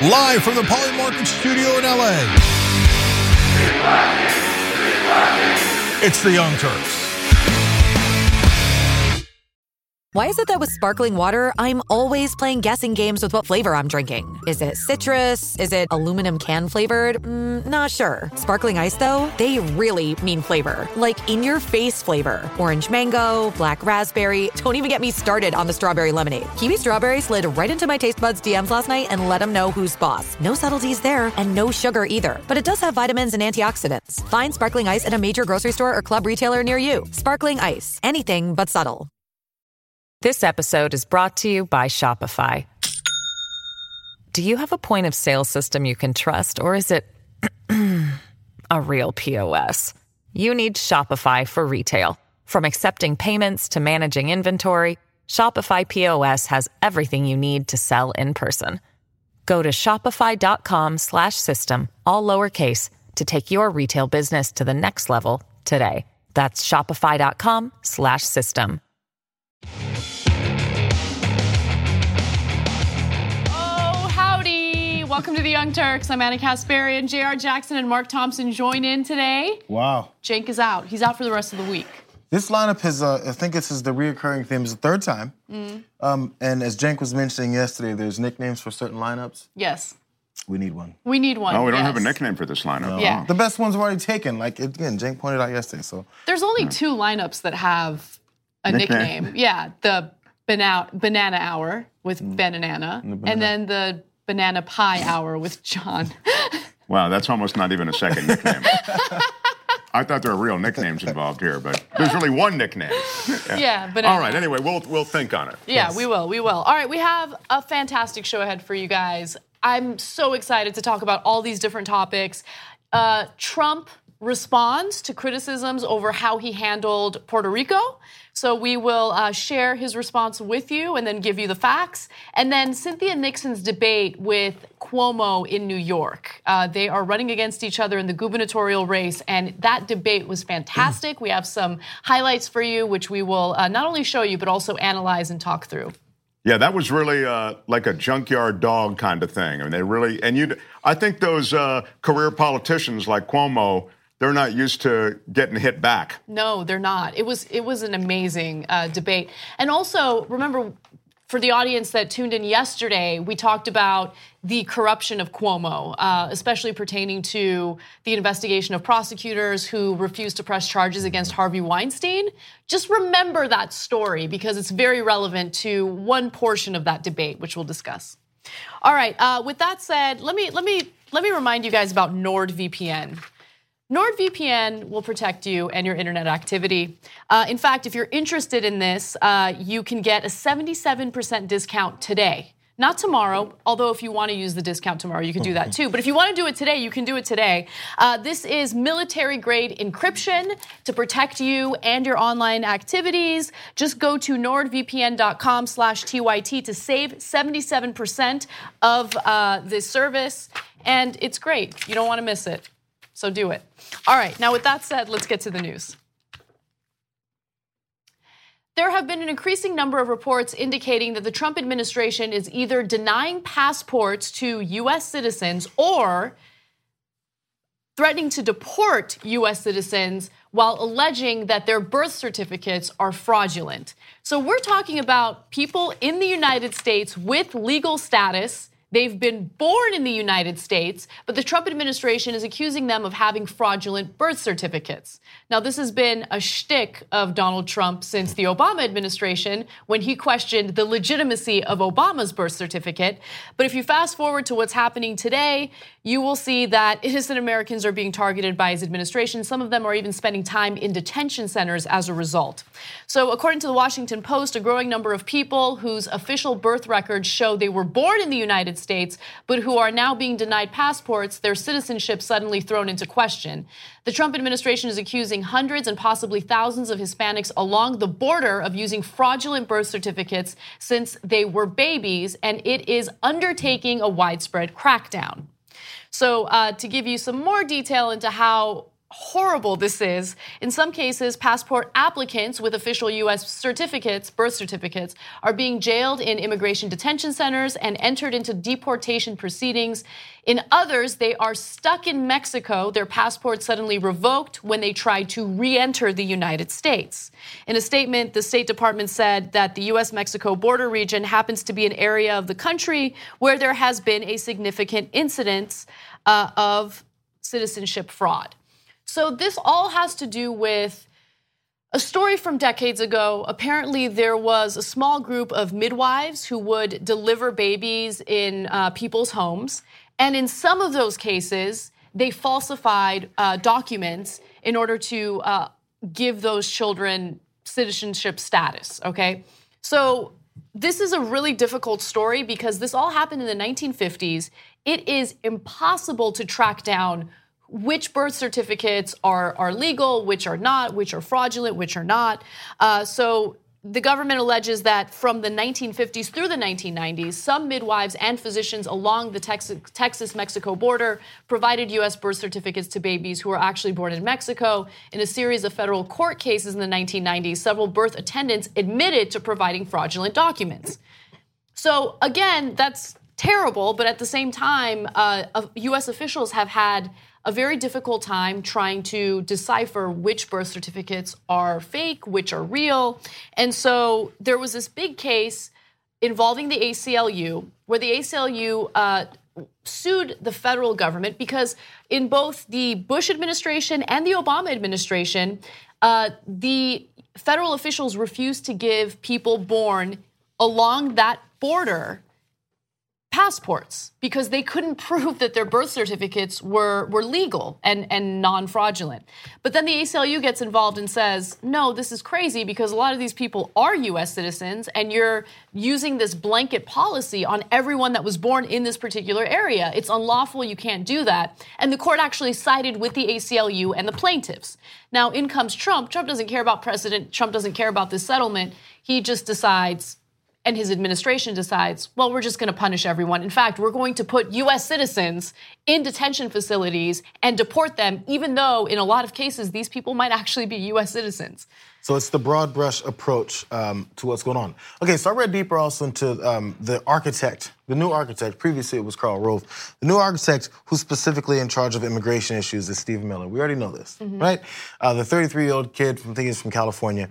Live from the Polymarket studio in LA. It's the Young Turks. Why is it that with sparkling water, I'm always playing guessing games with what flavor I'm drinking? Is it citrus? Is it aluminum can flavored? Not sure. Sparkling ice, though, they really mean flavor. Like in-your-face flavor. Orange mango, black raspberry. Don't even get me started on the strawberry lemonade. Kiwi Strawberry slid right into my taste buds DMs last night and let them know who's boss. No subtleties there, and no sugar either. But it does have vitamins and antioxidants. Find sparkling ice at a major grocery store or club retailer near you. Sparkling ice. Anything but subtle. This episode is brought to you by Shopify. Do you have a point of sale system you can trust, or is it a real POS? You need Shopify for retail. From accepting payments to managing inventory, Shopify POS has everything you need to sell in person. Go to shopify.com/system, all lowercase, to take your retail business to the next level today. That's shopify.com/system. Welcome to the Young Turks. I'm Anna Kasparian. J.R. Jackson and Mark Thompson join in today. Wow. Cenk is out. He's out for the rest of the week. This lineup is, I think this is the reoccurring theme. It's the third time. And as Cenk was mentioning yesterday, there's nicknames for certain lineups. Yes. We need one. We need one. Oh, we don't have a nickname for this lineup. No. Yeah. The best ones were already taken. Like, again, Cenk pointed out yesterday. So there's only two lineups that have a nickname. Yeah, the Banana Hour with Ben and Anna, and then the Banana Pie Hour with John. Wow, that's almost not even a second nickname. I thought there were real nicknames involved here, but there's really one nickname. Yeah, but all right. Anyway, we'll think on it. Yeah, yes. We will. All right, we have a fantastic show ahead for you guys. I'm so excited to talk about all these different topics. Trump responds to criticisms over how he handled Puerto Rico. So we will share his response with you and then give you the facts. And then Cynthia Nixon's debate with Cuomo in New York. They are running against each other in the gubernatorial race, and that debate was fantastic. We have some highlights for you, which we will not only show you, but also analyze and talk through. Yeah, that was really like a junkyard dog kind of thing. I mean, I think those career politicians like Cuomo, they're not used to getting hit back. No, they're not. It was an amazing debate. And also, remember, for the audience that tuned in yesterday, we talked about the corruption of Cuomo, especially pertaining to the investigation of prosecutors who refused to press charges against Harvey Weinstein. Just remember that story because it's very relevant to one portion of that debate, which we'll discuss. All right, with that said, let me remind you guys about NordVPN. NordVPN will protect you and your internet activity. In fact, if you're interested in this, you can get a 77% discount today. Not tomorrow, although if you want to use the discount tomorrow, you can do that too. But if you want to do it today, you can do it today. This is military-grade encryption to protect you and your online activities. Just go to nordvpn.com/TYT to save 77% of this service. And it's great. You don't want to miss it. So do it. All right, now with that said, let's get to the news. There have been an increasing number of reports indicating that the Trump administration is either denying passports to U.S. citizens or threatening to deport U.S. citizens while alleging that their birth certificates are fraudulent. So we're talking about people in the United States with legal status. They've been born in the United States, but the Trump administration is accusing them of having fraudulent birth certificates. Now, this has been a shtick of Donald Trump since the Obama administration when he questioned the legitimacy of Obama's birth certificate. But if you fast forward to what's happening today, you will see that innocent Americans are being targeted by his administration. Some of them are even spending time in detention centers as a result. So according to the Washington Post, a growing number of people whose official birth records show they were born in the United States, but who are now being denied passports, their citizenship suddenly thrown into question. The Trump administration is accusing hundreds and possibly thousands of Hispanics along the border of using fraudulent birth certificates since they were babies, and it is undertaking a widespread crackdown. So to give you some more detail into how horrible this is. In some cases, passport applicants with official U.S. certificates, birth certificates, are being jailed in immigration detention centers and entered into deportation proceedings. In others, they are stuck in Mexico, their passports suddenly revoked when they try to re-enter the United States. In a statement, the State Department said that the U.S.-Mexico border region happens to be an area of the country where there has been a significant incidence of citizenship fraud. So this all has to do with a story from decades ago. Apparently, there was a small group of midwives who would deliver babies in people's homes. And in some of those cases, they falsified documents in order to give those children citizenship status, okay? So this is a really difficult story because this all happened in the 1950s. It is impossible to track down which birth certificates are legal, which are not, which are fraudulent, which are not. So the government alleges that from the 1950s through the 1990s, some midwives and physicians along the Texas-Mexico border provided U.S. birth certificates to babies who were actually born in Mexico. In a series of federal court cases in the 1990s, several birth attendants admitted to providing fraudulent documents. So again, that's terrible, but at the same time, U.S. officials have had a very difficult time trying to decipher which birth certificates are fake, which are real. And so there was this big case involving the ACLU, where the ACLU sued the federal government because in both the Bush administration and the Obama administration, the federal officials refused to give people born along that border passports because they couldn't prove that their birth certificates were legal and non-fraudulent. But then the ACLU gets involved and says, no, this is crazy because a lot of these people are U.S. citizens and you're using this blanket policy on everyone that was born in this particular area. It's unlawful, you can't do that. And the court actually sided with the ACLU and the plaintiffs. Now, in comes Trump. Trump doesn't care about precedent. Trump doesn't care about this settlement. He just decides, and his administration decides, well, we're just going to punish everyone. In fact, we're going to put U.S. citizens in detention facilities and deport them, even though in a lot of cases, these people might actually be U.S. citizens. So it's the broad brush approach to what's going on. Okay, so I read deeper also into the architect, the new architect. Previously, it was Karl Rove. The new architect who's specifically in charge of immigration issues is Stephen Miller. We already know this, right? The 33-year-old kid, I think he's from California,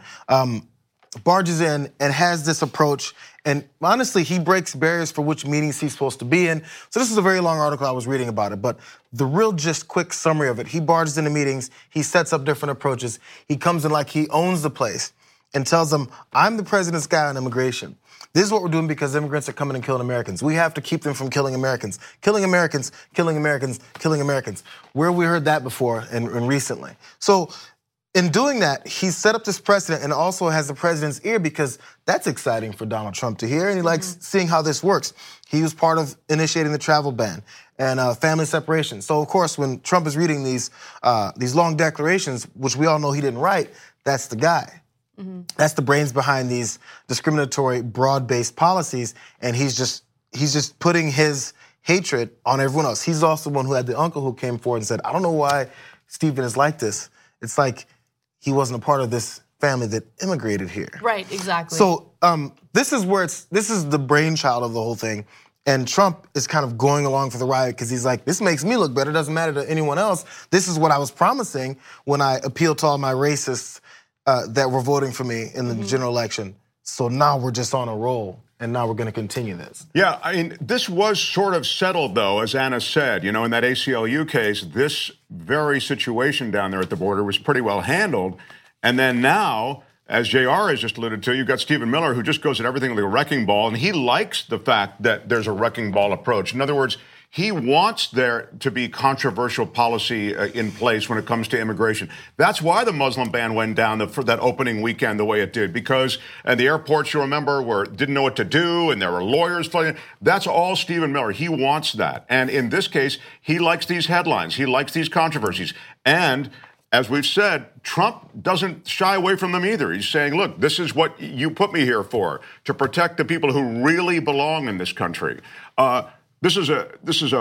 barges in and has this approach, and honestly, he breaks barriers for which meetings he's supposed to be in. So this is a very long article, I was reading about it, but the real just quick summary of it, he barges into meetings, he sets up different approaches, he comes in like he owns the place and tells them, I'm the president's guy on immigration. This is what we're doing because immigrants are coming and killing Americans. We have to keep them from killing Americans. Killing Americans, killing Americans, killing Americans. Where have we heard that before and recently? So in doing that, he set up this precedent and also has the president's ear because that's exciting for Donald Trump to hear, and he likes seeing how this works. He was part of initiating the travel ban and family separation. So, of course, when Trump is reading these long declarations, which we all know he didn't write, that's the guy. That's the brains behind these discriminatory, broad-based policies, and he's just putting his hatred on everyone else. He's also the one who had the uncle who came forward and said, I don't know why Stephen is like this. It's like he wasn't a part of this family that immigrated here. Right, exactly. So this is the brainchild of the whole thing. And Trump is kind of going along for the ride because he's like, this makes me look better. It doesn't matter to anyone else. This is what I was promising when I appealed to all my racists that were voting for me in the general election. So now we're just on a roll. And now we're going to continue this. Yeah, I mean, this was sort of settled, though, as Anna said. You know, in that ACLU case, this very situation down there at the border was pretty well handled. And then now, as JR has just alluded to, you've got Stephen Miller, who just goes at everything like a wrecking ball. And he likes the fact that there's a wrecking ball approach. In other words, he wants there to be controversial policy in place when it comes to immigration. That's why the Muslim ban went down for that opening weekend the way it did, because at the airports, you remember, didn't know what to do, and there were lawyers flooding. That's all Stephen Miller. He wants that. And in this case, he likes these headlines. He likes these controversies. And as we've said, Trump doesn't shy away from them either. He's saying, look, this is what you put me here for, to protect the people who really belong in this country. This is a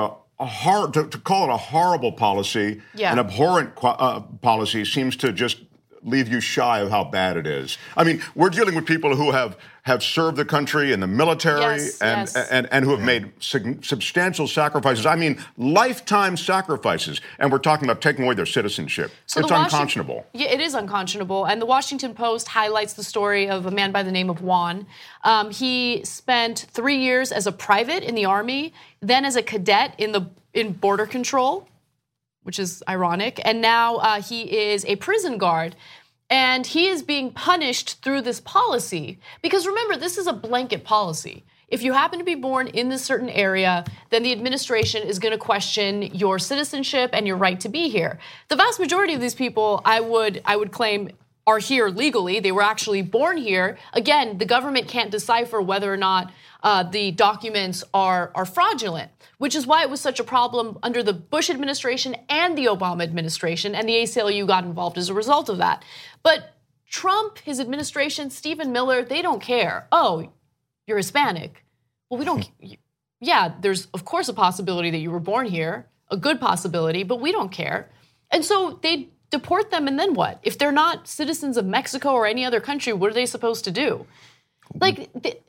to call it a horrible policy, an abhorrent policy seems to just leave you shy of how bad it is. I mean, we're dealing with people who have served the country in the military and who have made substantial sacrifices. I mean, lifetime sacrifices. And we're talking about taking away their citizenship. So it's unconscionable. Yeah, it is unconscionable. And the Washington Post highlights the story of a man by the name of Juan. He spent 3 years as a private in the Army, then as a cadet in border control, which is ironic. And now he is a prison guard. And he is being punished through this policy. Because remember, this is a blanket policy. If you happen to be born in this certain area, then the administration is going to question your citizenship and your right to be here. The vast majority of these people, I would claim, are here legally. They were actually born here. Again, the government can't decipher whether or not the documents are fraudulent, which is why it was such a problem under the Bush administration and the Obama administration, and the ACLU got involved as a result of that. But Trump, his administration, Stephen Miller, they don't care. Oh, you're Hispanic. Well, we don't. Yeah, there's of course a possibility that you were born here, a good possibility, but we don't care. And so they deport them, and then what? If they're not citizens of Mexico or any other country, what are they supposed to do? Like,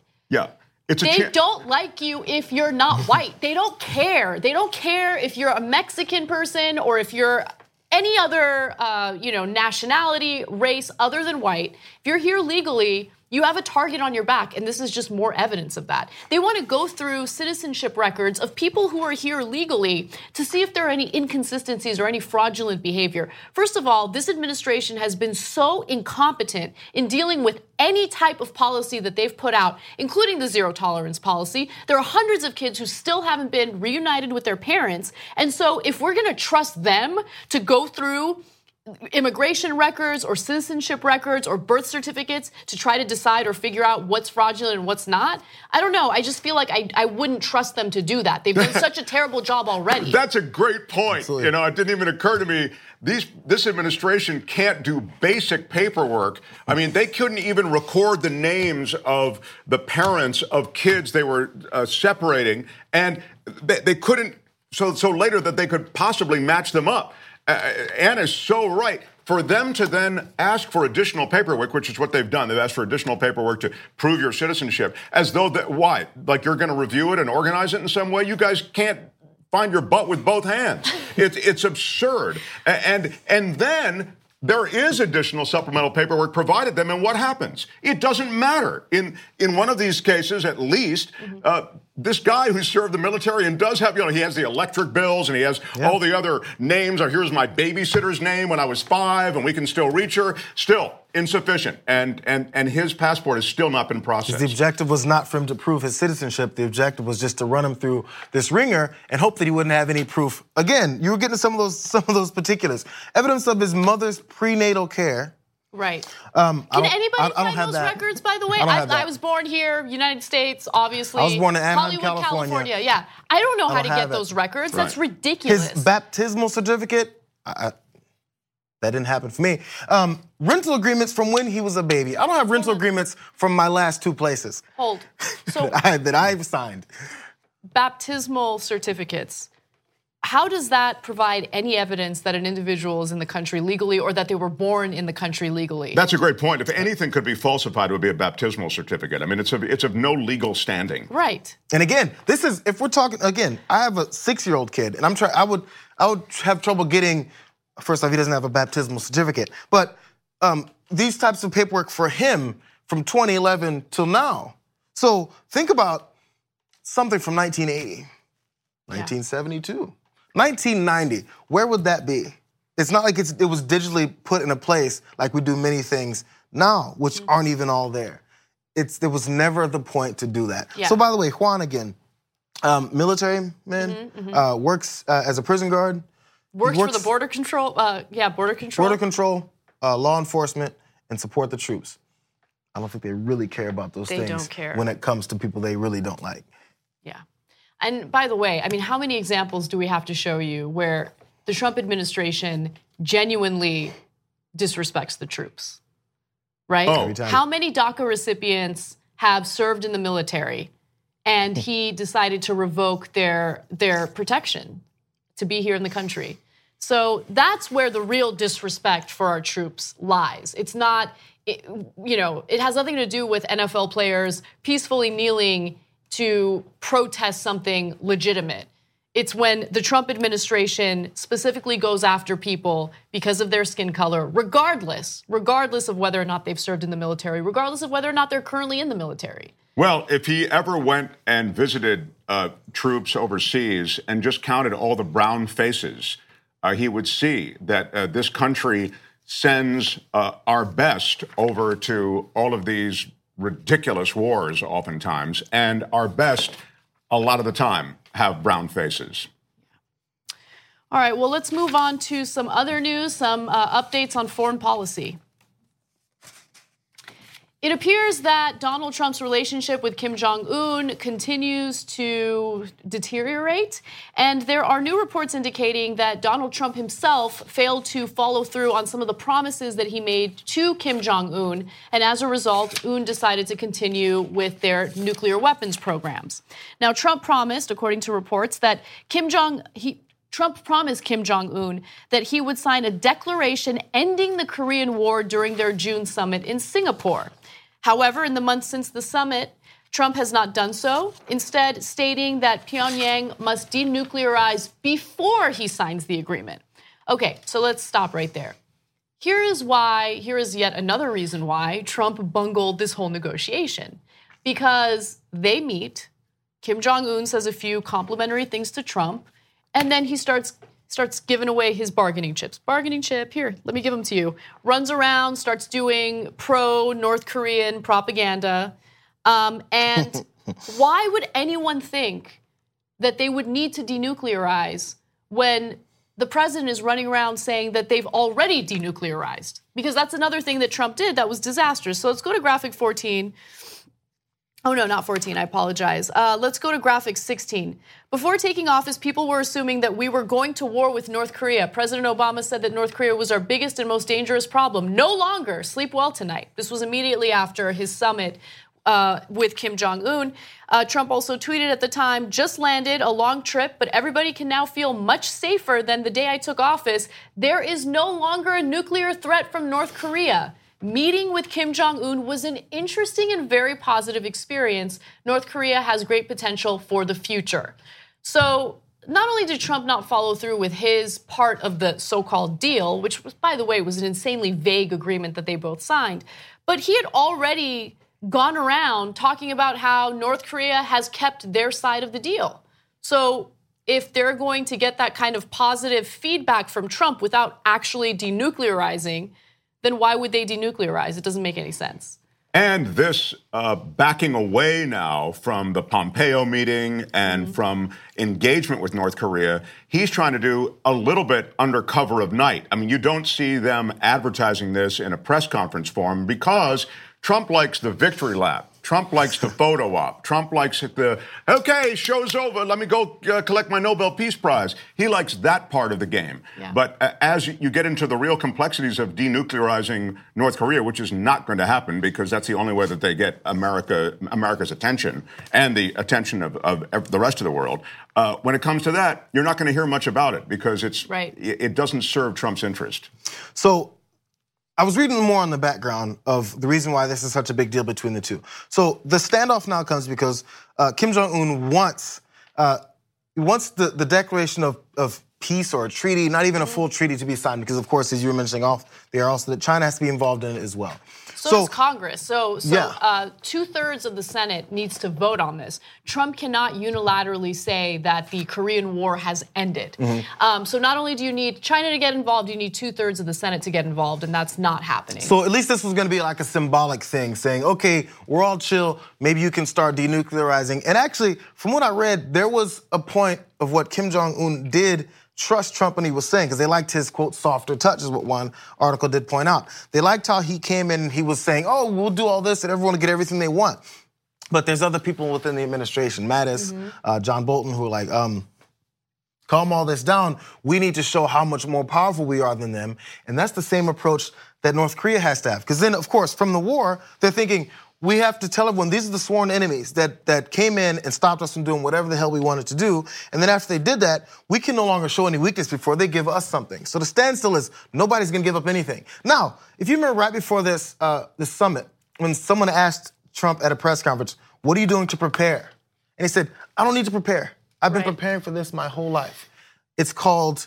they don't like you if you're not white. They don't care. They don't care if you're a Mexican person or if you're any other, nationality, race other than white. If you're here legally, you have a target on your back, and this is just more evidence of that. They want to go through citizenship records of people who are here legally to see if there are any inconsistencies or any fraudulent behavior. First of all, this administration has been so incompetent in dealing with any type of policy that they've put out, including the zero tolerance policy. There are hundreds of kids who still haven't been reunited with their parents. And so if we're going to trust them to go through immigration records or citizenship records or birth certificates to try to decide or figure out what's fraudulent and what's not, I don't know. I just feel like I wouldn't trust them to do that. They've done such a terrible job already. That's a great point. Absolutely. It didn't even occur to me. This administration can't do basic paperwork. I mean, they couldn't even record the names of the parents of kids they were separating, and they couldn't, so later that they could possibly match them up. Anna's so right. For them to then ask for additional paperwork, which is what they've done. They've asked for additional paperwork to prove your citizenship, as though why? Like you're going to review it and organize it in some way? You guys can't find your butt with both hands. It's absurd. And then there is additional supplemental paperwork provided them, and what happens? It doesn't matter. In one of these cases, at least, this guy who served the military and does have, he has the electric bills and he has all the other names. Or here's my babysitter's name when I was 5, and we can still reach her. Still insufficient, and his passport has still not been processed. The objective was not for him to prove his citizenship. The objective was just to run him through this ringer and hope that he wouldn't have any proof. Again, you were getting some of those particulars. Evidence of his mother's prenatal care. Right. Can anybody find those records, by the way? I was born here, United States, obviously. I was born in Anaheim, Hollywood, California. Yeah. I don't know how to get those records. Right. That's ridiculous. His baptismal certificate, that didn't happen for me. Rental agreements from when he was a baby. I don't have rental agreements from my last 2 places. Hold. So that I've signed. Baptismal certificates. How does that provide any evidence that an individual is in the country legally or that they were born in the country legally? That's a great point. If anything could be falsified, it would be a baptismal certificate. I mean, it's of no legal standing. Right. And again, this is, if we're talking, again, I have a 6-year-old kid, and I would have trouble getting, first off, he doesn't have a baptismal certificate, but these types of paperwork for him from 2011 till now. So think about something from 1980, 1972. 1990, where would that be? It's not like it was digitally put in a place like we do many things now, which aren't even all there. There was never the point to do that. Yeah. So by the way, Juan again, military man, works as a prison guard. Works for the border control, border control. Border control, law enforcement, and support the troops. I don't think they really care about those things. They don't care. When it comes to people they really don't like. Yeah. And by the way, I mean, how many examples do we have to show you where the Trump administration genuinely disrespects the troops, right? Oh. How many DACA recipients have served in the military and he decided to revoke their protection to be here in the country. So that's where the real disrespect for our troops lies. It's not, it has nothing to do with NFL players peacefully kneeling to protest something legitimate. It's when the Trump administration specifically goes after people because of their skin color, regardless of whether or not they've served in the military, regardless of whether or not they're currently in the military. Well, if he ever went and visited troops overseas and just counted all the brown faces, he would see that this country sends our best over to all of these ridiculous wars oftentimes, and our best, a lot of the time, have brown faces. All right, well, let's move on to some other news, some updates on foreign policy. It appears that Donald Trump's relationship with Kim Jong-un continues to deteriorate, and there are new reports indicating that Donald Trump himself failed to follow through on some of the promises that he made to Kim Jong-un, and as a result, Un decided to continue with their nuclear weapons programs. Now, Trump promised, according to reports, that Trump promised Kim Jong-un that he would sign a declaration ending the Korean War during their June summit in Singapore. However, in the months since the summit, Trump has not done so, instead stating that Pyongyang must denuclearize before he signs the agreement. Okay, so let's stop right there. Here is yet another reason why Trump bungled this whole negotiation. Because they meet, Kim Jong-un says a few complimentary things to Trump, and then he starts giving away his bargaining chips. Bargaining chip, here, let me give them to you. Runs around, starts doing pro-North Korean propaganda. And why would anyone think that they would need to denuclearize when the president is running around saying that they've already denuclearized? Because that's another thing that Trump did that was disastrous. So let's go to graphic 14. Oh, no, not 14. I apologize. Let's go to graphic 16. Before taking office, people were assuming that we were going to war with North Korea. President Obama said that North Korea was our biggest and most dangerous problem. No longer. Sleep well tonight. This was immediately after his summit with Kim Jong-un. Trump also tweeted at the time, just landed a long trip, but everybody can now feel much safer than the day I took office. There is no longer a nuclear threat from North Korea. Meeting with Kim Jong-un was an interesting and very positive experience. North Korea has great potential for the future. So not only did Trump not follow through with his part of the so-called deal, which, by the way, was an insanely vague agreement that they both signed, but he had already gone around talking about how North Korea has kept their side of the deal. So if they're going to get that kind of positive feedback from Trump without actually denuclearizing, then why would they denuclearize? It doesn't make any sense. And this backing away now from the Pompeo meeting and from engagement with North Korea, he's trying to do a little bit under cover of night. I mean, you don't see them advertising this in a press conference form because Trump likes the victory lap. Trump likes the photo op. Trump likes okay, show's over. Let me go collect my Nobel Peace Prize. He likes that part of the game. Yeah. But as you get into the real complexities of denuclearizing North Korea, which is not going to happen because that's the only way that they get America's attention and the attention of the rest of the world, when it comes to that, you're not going to hear much about it because it doesn't serve Trump's interest. So I was reading more on the background of the reason why this is such a big deal between the two. So the standoff now comes because Kim Jong-un wants the declaration of peace or a treaty, not even a full treaty to be signed, because of course, as you were mentioning off, they are also that China has to be involved in it as well. So does Congress. So 2/3 of the Senate needs to vote on this. Trump cannot unilaterally say that the Korean War has ended. So not only do you need China to get involved, you need 2/3 of the Senate to get involved, and that's not happening. So at least this was going to be like a symbolic thing, saying, okay, we're all chill, maybe you can start denuclearizing. And actually, from what I read, there was a point of what Kim Jong-un did trust Trump when he was saying, because they liked his, quote, softer touch, is what one article did point out. They liked how he came in and he was saying, oh, we'll do all this and everyone will get everything they want. But there's other people within the administration, Mattis, John Bolton, who are like, calm all this down. We need to show how much more powerful we are than them. And that's the same approach that North Korea has to have. Because then, of course, from the war, they're thinking, we have to tell everyone these are the sworn enemies that came in and stopped us from doing whatever the hell we wanted to do. And then after they did that, we can no longer show any weakness before they give us something. So the standstill is nobody's gonna give up anything. Now, if you remember right before this summit, when someone asked Trump at a press conference, what are you doing to prepare? And he said, I don't need to prepare. I've been preparing for this my whole life. It's called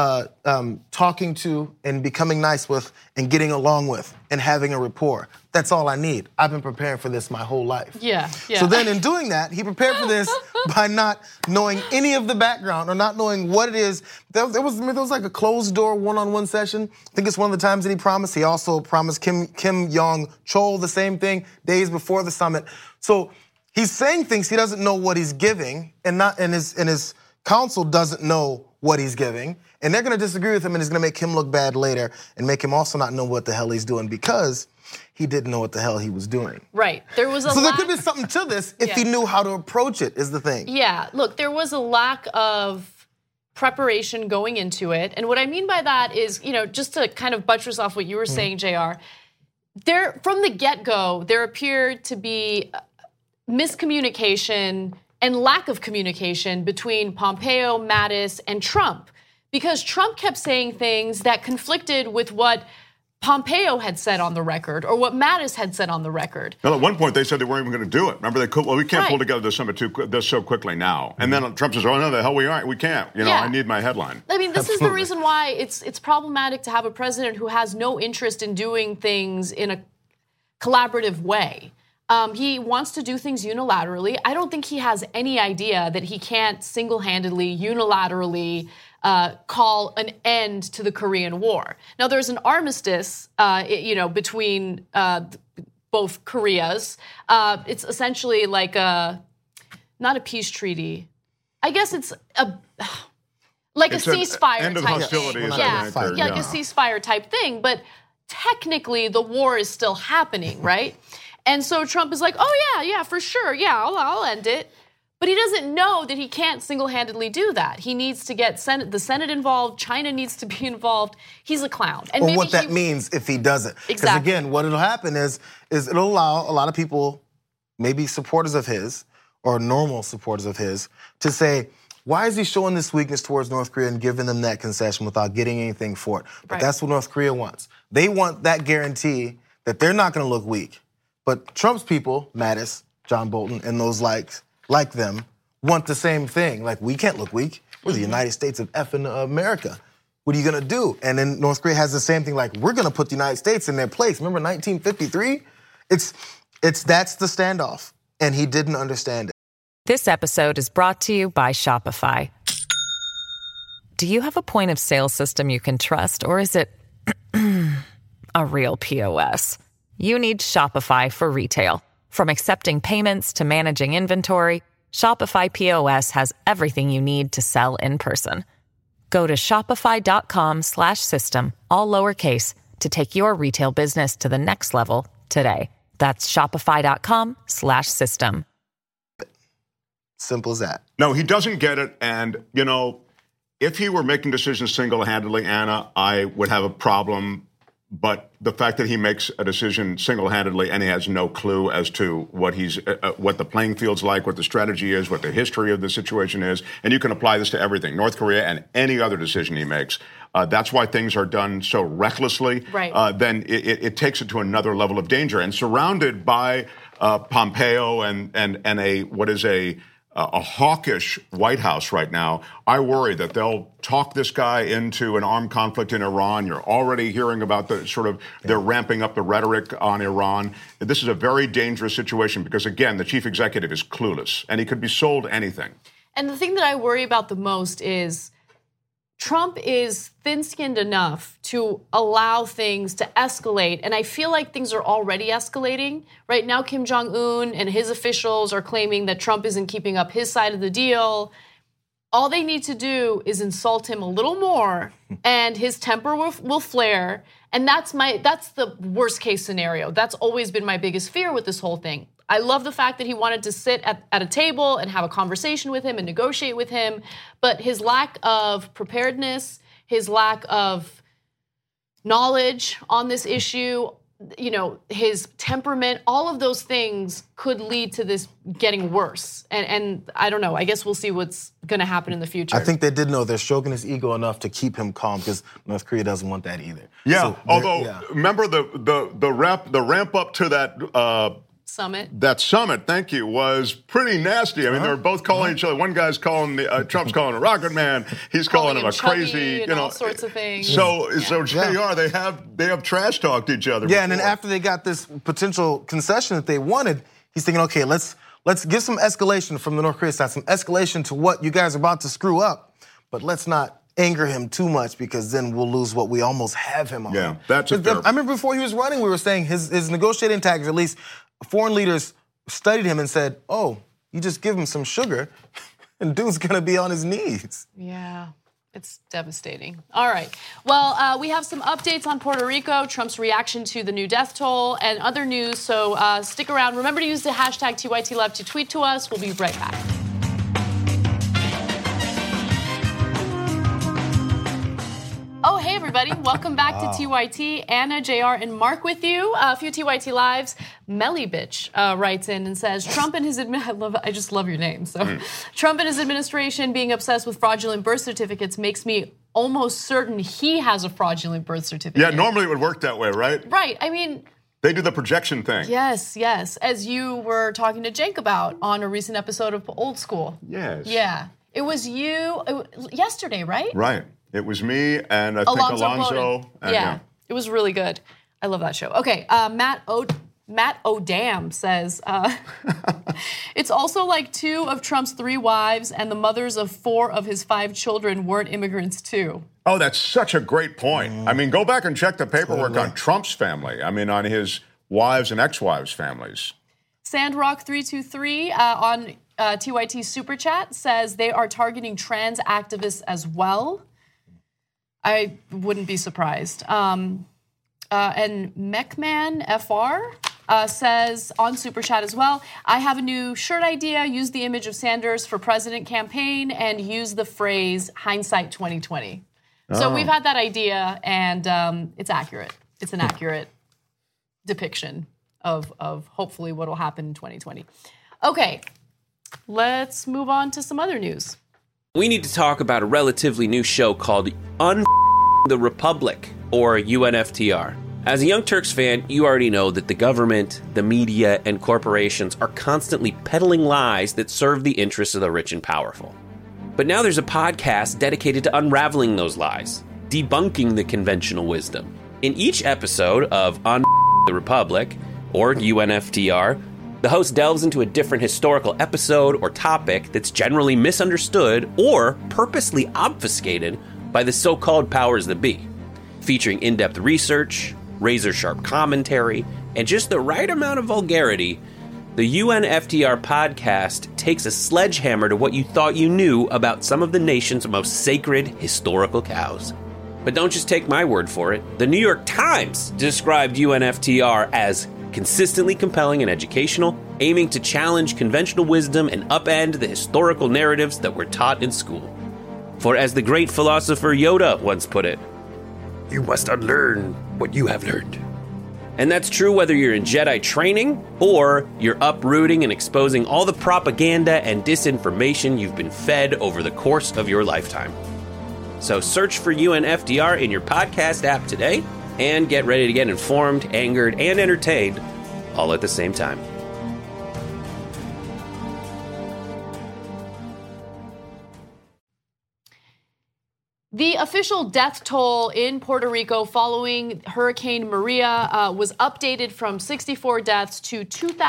talking to and becoming nice with and getting along with and having a rapport. That's all I need. I've been preparing for this my whole life. Yeah. So then in doing that, he prepared for this by not knowing any of the background or not knowing what it is. There was like a closed door one-on-one session. I think it's one of the times that he promised. He also promised Kim Jong-chol the same thing days before the summit. So he's saying things he doesn't know what he's giving, and his council doesn't know what he's giving, and they're gonna disagree with him, and it's gonna make him look bad later and make him also not know what the hell he's doing because he didn't know what the hell he was doing. Right. There was there could be something to this if he knew how to approach it, is the thing. Yeah, look, there was a lack of preparation going into it. And what I mean by that is, just to kind of buttress off what you were saying, JR, from the get-go, there appeared to be miscommunication and lack of communication between Pompeo, Mattis, and Trump, because Trump kept saying things that conflicted with what Pompeo had said on the record or what Mattis had said on the record. Well, at one point they said they weren't even going to do it. Remember, we can't pull together the summit this so quickly now. And then Trump says, "Oh no, the hell we aren't. We can't. I need my headline." I mean, this is the reason why it's problematic to have a president who has no interest in doing things in a collaborative way. He wants to do things unilaterally. I don't think he has any idea that he can't single-handedly, unilaterally call an end to the Korean War. Now, there's an armistice, between both Koreas. It's essentially like not a peace treaty. I guess it's a ceasefire end of type hostilities. thing. Like a ceasefire type thing. But technically, the war is still happening, right? And so Trump is like, oh, yeah, for sure. Yeah, I'll end it. But he doesn't know that he can't single-handedly do that. He needs to get the Senate involved. China needs to be involved. He's a clown. And what that means if he doesn't. Exactly. Because again, what will happen is it'll allow a lot of people, maybe supporters of his or normal supporters of his, to say, why is he showing this weakness towards North Korea and giving them that concession without getting anything for it? But that's what North Korea wants. They want that guarantee that they're not going to look weak. But Trump's people, Mattis, John Bolton, and those like them, want the same thing. Like, we can't look weak. We're the United States of effing America. What are you gonna do? And then North Korea has the same thing, like, we're gonna put the United States in their place. Remember 1953? That's the standoff. And he didn't understand it. This episode is brought to you by Shopify. Do you have a point of sale system you can trust, or is it a real POS? You need Shopify for retail. From accepting payments to managing inventory, Shopify POS has everything you need to sell in person. Go to shopify.com/system, all lowercase, to take your retail business to the next level today. That's shopify.com/system. Simple as that. No, he doesn't get it. And, if he were making decisions single-handedly, Anna, I would have a problem. But the fact that he makes a decision single-handedly and he has no clue as to what the playing field's like, what the strategy is, what the history of the situation is, and you can apply this to everything, North Korea and any other decision he makes. That's why things are done so recklessly. Right. Then it takes it to another level of danger. And surrounded by Pompeo and a hawkish White House right now, I worry that they'll talk this guy into an armed conflict in Iran. You're already hearing about they're ramping up the rhetoric on Iran. This is a very dangerous situation because, again, the chief executive is clueless and he could be sold anything. And the thing that I worry about the most is Trump is thin-skinned enough to allow things to escalate, and I feel like things are already escalating. Right now, Kim Jong-un and his officials are claiming that Trump isn't keeping up his side of the deal. All they need to do is insult him a little more, and his temper will flare, and that's the worst-case scenario. That's always been my biggest fear with this whole thing. I love the fact that he wanted to sit at a table and have a conversation with him and negotiate with him, but his lack of preparedness, his lack of knowledge on this issue, his temperament, all of those things could lead to this getting worse. And I don't know. I guess we'll see what's going to happen in the future. I think they did know they're stroking his ego enough to keep him calm because North Korea doesn't want that either. Yeah, So remember the ramp up to that summit. That summit, thank you, was pretty nasty. I mean, they were both calling each other. One guy's calling Trump's calling him Rocket Man. He's calling him a crazy, and all sorts of things. So JR, they have trash talked each other. Yeah, and then after they got this potential concession that they wanted, he's thinking, okay, let's give some escalation from the North Korea side, some escalation to what you guys are about to screw up, but let's not anger him too much because then we'll lose what we almost have him on. Yeah, that's a fair. I remember before he was running, we were saying his negotiating tactics, at least foreign leaders studied him and said, oh, you just give him some sugar and dude's gonna be on his knees. Yeah, it's devastating. All right, well, we have some updates on Puerto Rico, Trump's reaction to the new death toll, and other news, so stick around. Remember to use the hashtag TYTLive to tweet to us. We'll be right back. Oh, hey, everybody. Welcome back to TYT. Anna, JR, and Mark with you. A few TYT Lives. Melly Bitch writes in and says, Trump and his I just love your name. So, Trump and his administration being obsessed with fraudulent birth certificates makes me almost certain he has a fraudulent birth certificate. Yeah, normally it would work that way, right? Right. I mean, they do the projection thing. Yes. As you were talking to Jake about on a recent episode of Old School. Yes. Yeah. It was you yesterday, right? Right. It was me and I think Alonzo. Yeah, it was really good. I love that show. Okay, Matt O'Dam says, it's also like 2 of Trump's 3 wives and the mothers of 4 of his 5 children weren't immigrants too. Oh, that's such a great point. I mean, go back and check the paperwork on Trump's family. I mean, on his wives and ex-wives' families. Sandrock323 on TYT Super Chat says they are targeting trans activists as well. I wouldn't be surprised. And Mechman FR says on Super Chat as well, I have a new shirt idea. Use the image of Sanders for president campaign and use the phrase hindsight 2020. So we've had that idea, and it's accurate. It's an accurate depiction of hopefully what will happen in 2020. Okay, let's move on to some other news. We need to talk about a relatively new show called the Republic, or UNFTR. As a Young Turks fan, you already know that the government, the media, and corporations are constantly peddling lies that serve the interests of the rich and powerful. But now there's a podcast dedicated to unraveling those lies, debunking the conventional wisdom. In each episode of the Republic, or UNFTR, the host delves into a different historical episode or topic that's generally misunderstood or purposely obfuscated by the so-called powers that be, featuring in-depth research, razor-sharp commentary, and just the right amount of vulgarity. The UNFTR podcast takes a sledgehammer to what you thought you knew about some of the nation's most sacred historical cows. But don't just take my word for it. The New York Times described UNFTR as consistently compelling and educational, aiming to challenge conventional wisdom and upend the historical narratives that were taught in school. For as the great philosopher Yoda once put it, you must unlearn what you have learned. And that's true whether you're in Jedi training or you're uprooting and exposing all the propaganda and disinformation you've been fed over the course of your lifetime. So search for UNFTR in your podcast app today and get ready to get informed, angered, and entertained all at the same time. The official death toll in Puerto Rico following Hurricane Maria was updated from 64 deaths to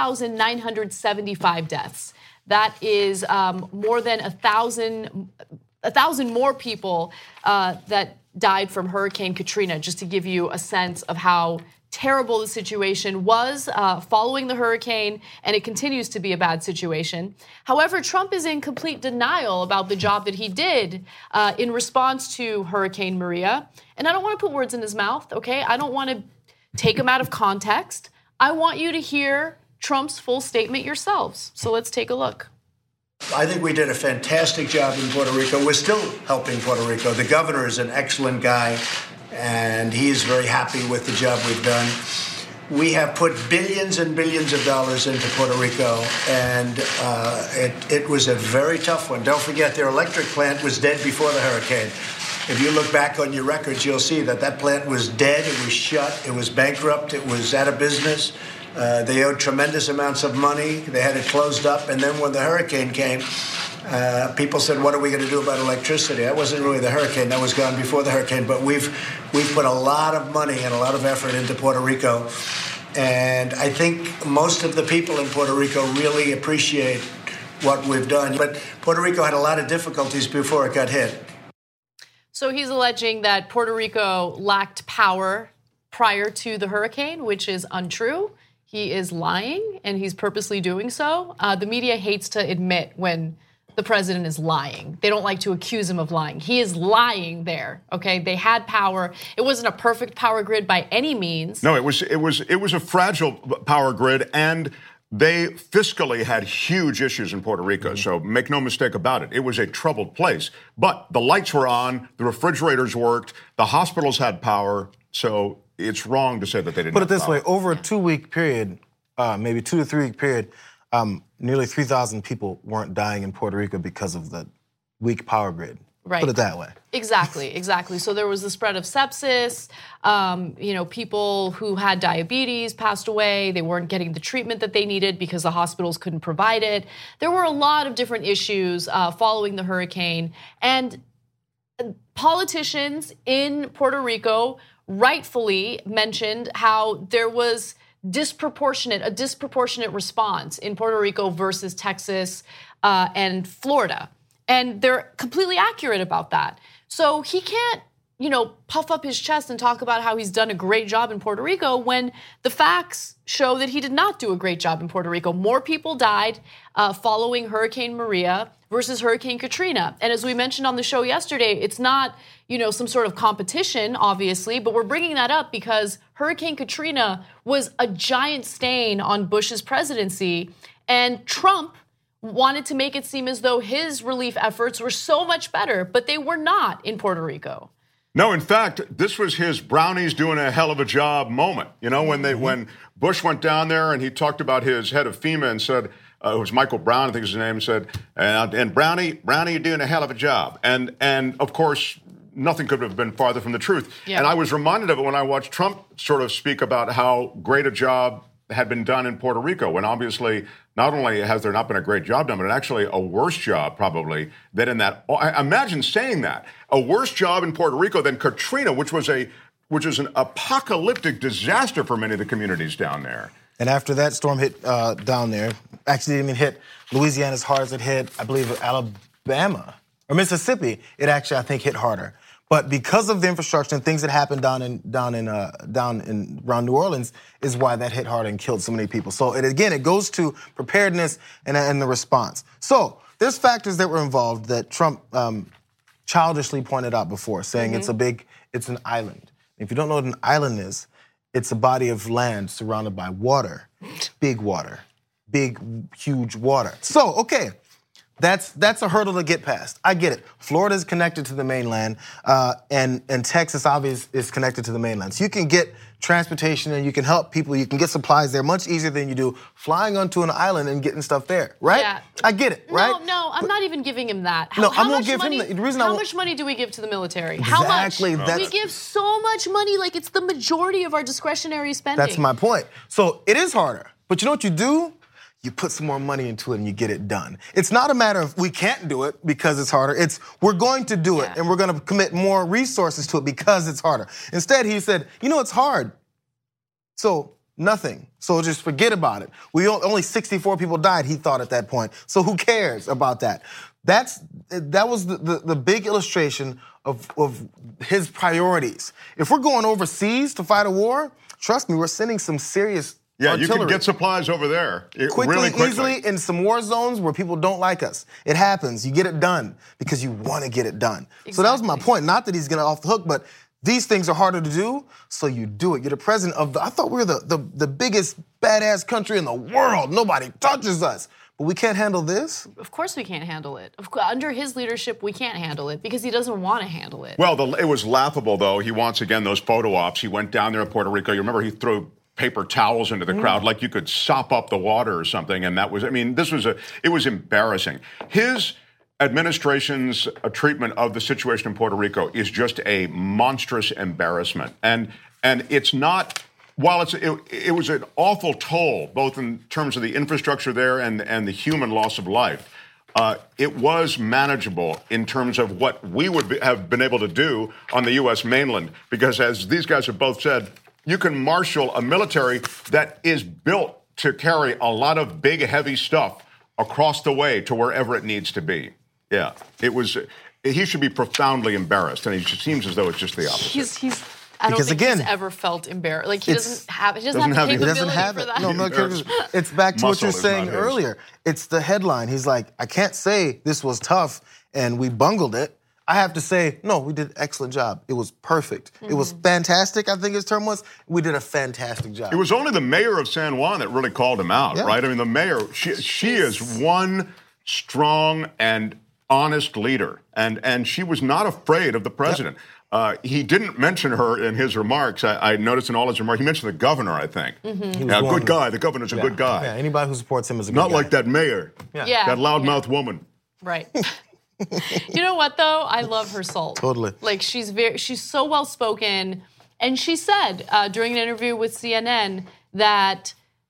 2,975 deaths. That is more than 1,000 more people that died from Hurricane Katrina, just to give you a sense of how terrible the situation was following the hurricane, and it continues to be a bad situation. However, Trump is in complete denial about the job that he did in response to Hurricane Maria. And I don't want to put words in his mouth, okay? I don't want to take him out of context. I want you to hear Trump's full statement yourselves. So let's take a look. I think we did a fantastic job in Puerto Rico. We're still helping Puerto Rico. The governor is an excellent guy, and he is very happy with the job we've done. We have put billions and billions of dollars into Puerto Rico, and it was a very tough one. Don't forget, their electric plant was dead before the hurricane. If you look back on your records, you'll see that plant was dead, it was shut, it was bankrupt, it was out of business. They owed tremendous amounts of money. They had it closed up, and then when the hurricane came, people said, what are we going to do about electricity? That wasn't really the hurricane. That was gone before the hurricane. But we've put a lot of money and a lot of effort into Puerto Rico. And I think most of the people in Puerto Rico really appreciate what we've done. But Puerto Rico had a lot of difficulties before it got hit. So he's alleging that Puerto Rico lacked power prior to the hurricane, which is untrue. He is lying, and he's purposely doing so. The media hates to admit when the president is lying. They don't like to accuse him of lying. He is lying there, okay? They had power. It wasn't a perfect power grid by any means. No, it was a fragile power grid, and they fiscally had huge issues in Puerto Rico, so make no mistake about it. It was a troubled place. But the lights were on, the refrigerators worked, the hospitals had power, so it's wrong to say that they didn't. Put it have this power. way, over a 2-week period, maybe 2 to 3 week period, nearly 3,000 people weren't dying in Puerto Rico because of the weak power grid. Right. Put it that way. Exactly. So there was the spread of sepsis. People who had diabetes passed away. They weren't getting the treatment that they needed because the hospitals couldn't provide it. There were a lot of different issues following the hurricane. And politicians in Puerto Rico rightfully mentioned how there was a disproportionate response in Puerto Rico versus Texas and Florida. And they're completely accurate about that. So he can't, puff up his chest and talk about how he's done a great job in Puerto Rico when the facts show that he did not do a great job in Puerto Rico. More people died following Hurricane Maria versus Hurricane Katrina. And as we mentioned on the show yesterday, it's not, some sort of competition, obviously, but we're bringing that up because Hurricane Katrina was a giant stain on Bush's presidency, and Trump wanted to make it seem as though his relief efforts were so much better, but they were not in Puerto Rico. No, in fact, this was his brownies doing a hell of a job moment. When Bush went down there and he talked about his head of FEMA and said, it was Michael Brown, I think is his name, said, and Brownie, you're doing a hell of a job. And of course, nothing could have been farther from the truth. Yeah. And I was reminded of it when I watched Trump sort of speak about how great a job had been done in Puerto Rico, when obviously not only has there not been a great job done, but actually a worse job probably than in that. Imagine saying that. A worse job in Puerto Rico than Katrina, which was an apocalyptic disaster for many of the communities down there. And after that storm hit down there, actually didn't even hit Louisiana as hard as it hit, I believe, Alabama or Mississippi. It actually, I think, hit harder. But because of the infrastructure and things that happened down in around New Orleans is why that hit hard and killed so many people. So it goes to preparedness and the response. So there's factors that were involved that Trump childishly pointed out before, saying it's an island. If you don't know what an island is, it's a body of land surrounded by water, big, huge water. So, okay. That's a hurdle to get past. I get it. Florida is connected to the mainland, and Texas obviously is connected to the mainland. So you can get transportation and you can help people. You can get supplies there much easier than you do flying onto an island and getting stuff there, right? Yeah. I get it, right? No, I'm not even giving him that. I'm gonna give him the reason. How much money do we give to the military? Exactly. How much? We give so much money, like it's the majority of our discretionary spending. That's my point. So it is harder, but you know what you do? You put some more money into it and you get it done. It's not a matter of we can't do it because it's harder. It's we're going to do it and we're going to commit more resources to it because it's harder. Instead, he said, it's hard. So nothing. So just forget about it. Only 64 people died, he thought at that point. So who cares about that? That was the big illustration of his priorities. If we're going overseas to fight a war, trust me, we're sending some serious artillery. You can get supplies over there Quickly, easily, in some war zones where people don't like us. It happens. You get it done because you want to get it done. Exactly. So that was my point. Not that he's going to off the hook, but these things are harder to do, so you do it. You're the president of I thought we were the biggest badass country in the world. Nobody touches us. But we can't handle this? Of course we can't handle it. Under his leadership, we can't handle it because he doesn't want to handle it. Well, it was laughable, though. He, once again, those photo ops. He went down there in Puerto Rico. You remember he threw paper towels into the crowd like you could sop up the water or something. And that was, I mean, it was embarrassing. His administration's treatment of the situation in Puerto Rico is just a monstrous embarrassment. And it's not, while it was an awful toll, both in terms of the infrastructure there and the human loss of life, it was manageable in terms of what we would have been able to do on the U.S. mainland. Because as these guys have both said, you can marshal a military that is built to carry a lot of big, heavy stuff across the way to wherever it needs to be. Yeah, he should be profoundly embarrassed, and it seems as though it's just the opposite. I don't think he's ever felt embarrassed. Like he doesn't have the capability for that. No, it's back to what you were saying earlier. It's the headline. He's like, I can't say this was tough and we bungled it. I have to say, no, we did an excellent job. It was perfect. It was fantastic, I think his term was. We did a fantastic job. It was only the mayor of San Juan that really called him out, right? I mean, the mayor, she is one strong and honest leader, and she was not afraid of the president. He didn't mention her in his remarks. I noticed in all his remarks, he mentioned the governor, I think. Yeah, good guy. The governor's a good guy. Yeah, anybody who supports him is a good guy. Not like that mayor, that loudmouth woman. Right. You know what, though? I love her soul. Totally. Like, she's so well-spoken. And she said during an interview with CNN that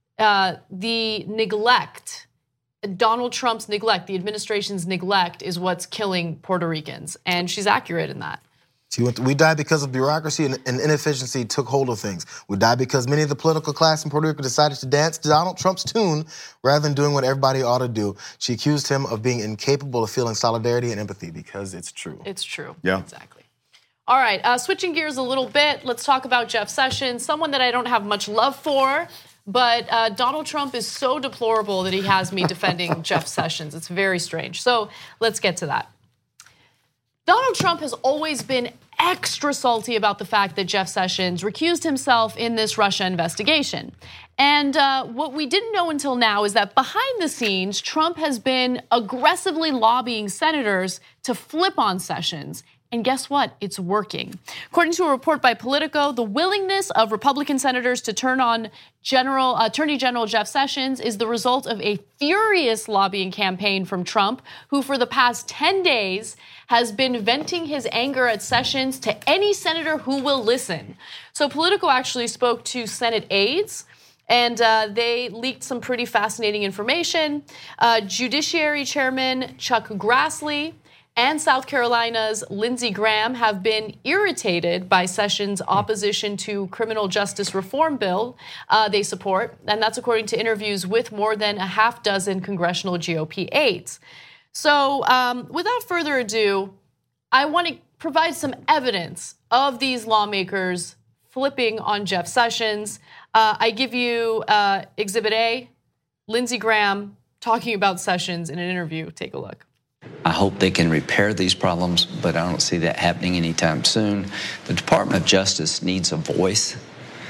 the neglect, Donald Trump's neglect, the administration's neglect is what's killing Puerto Ricans. And she's accurate in that. We died because of bureaucracy and inefficiency took hold of things. We died because many of the political class in Puerto Rico decided to dance to Donald Trump's tune rather than doing what everybody ought to do. She accused him of being incapable of feeling solidarity and empathy because it's true. It's true. Yeah. Exactly. All right, switching gears a little bit, let's talk about Jeff Sessions, someone that I don't have much love for, but Donald Trump is so deplorable that he has me defending Jeff Sessions. It's very strange. So let's get to that. Donald Trump has always been extra salty about the fact that Jeff Sessions recused himself in this Russia investigation. And what we didn't know until now is that behind the scenes, Trump has been aggressively lobbying senators to flip on Sessions. And guess what? It's working. According to a report by Politico, the willingness of Republican senators to turn on Attorney General Jeff Sessions is the result of a furious lobbying campaign from Trump, who for the past 10 days has been venting his anger at Sessions to any senator who will listen. So Politico actually spoke to Senate aides, and they leaked some pretty fascinating information. Judiciary Chairman Chuck Grassley and South Carolina's Lindsey Graham have been irritated by Sessions' opposition to criminal justice reform bill they support, and that's according to interviews with more than a half dozen congressional GOP aides. So without further ado, I want to provide some evidence of these lawmakers flipping on Jeff Sessions. I give you Exhibit A, Lindsey Graham talking about Sessions in an interview. Take a look. I hope they can repair these problems, but I don't see that happening anytime soon. The Department of Justice needs a voice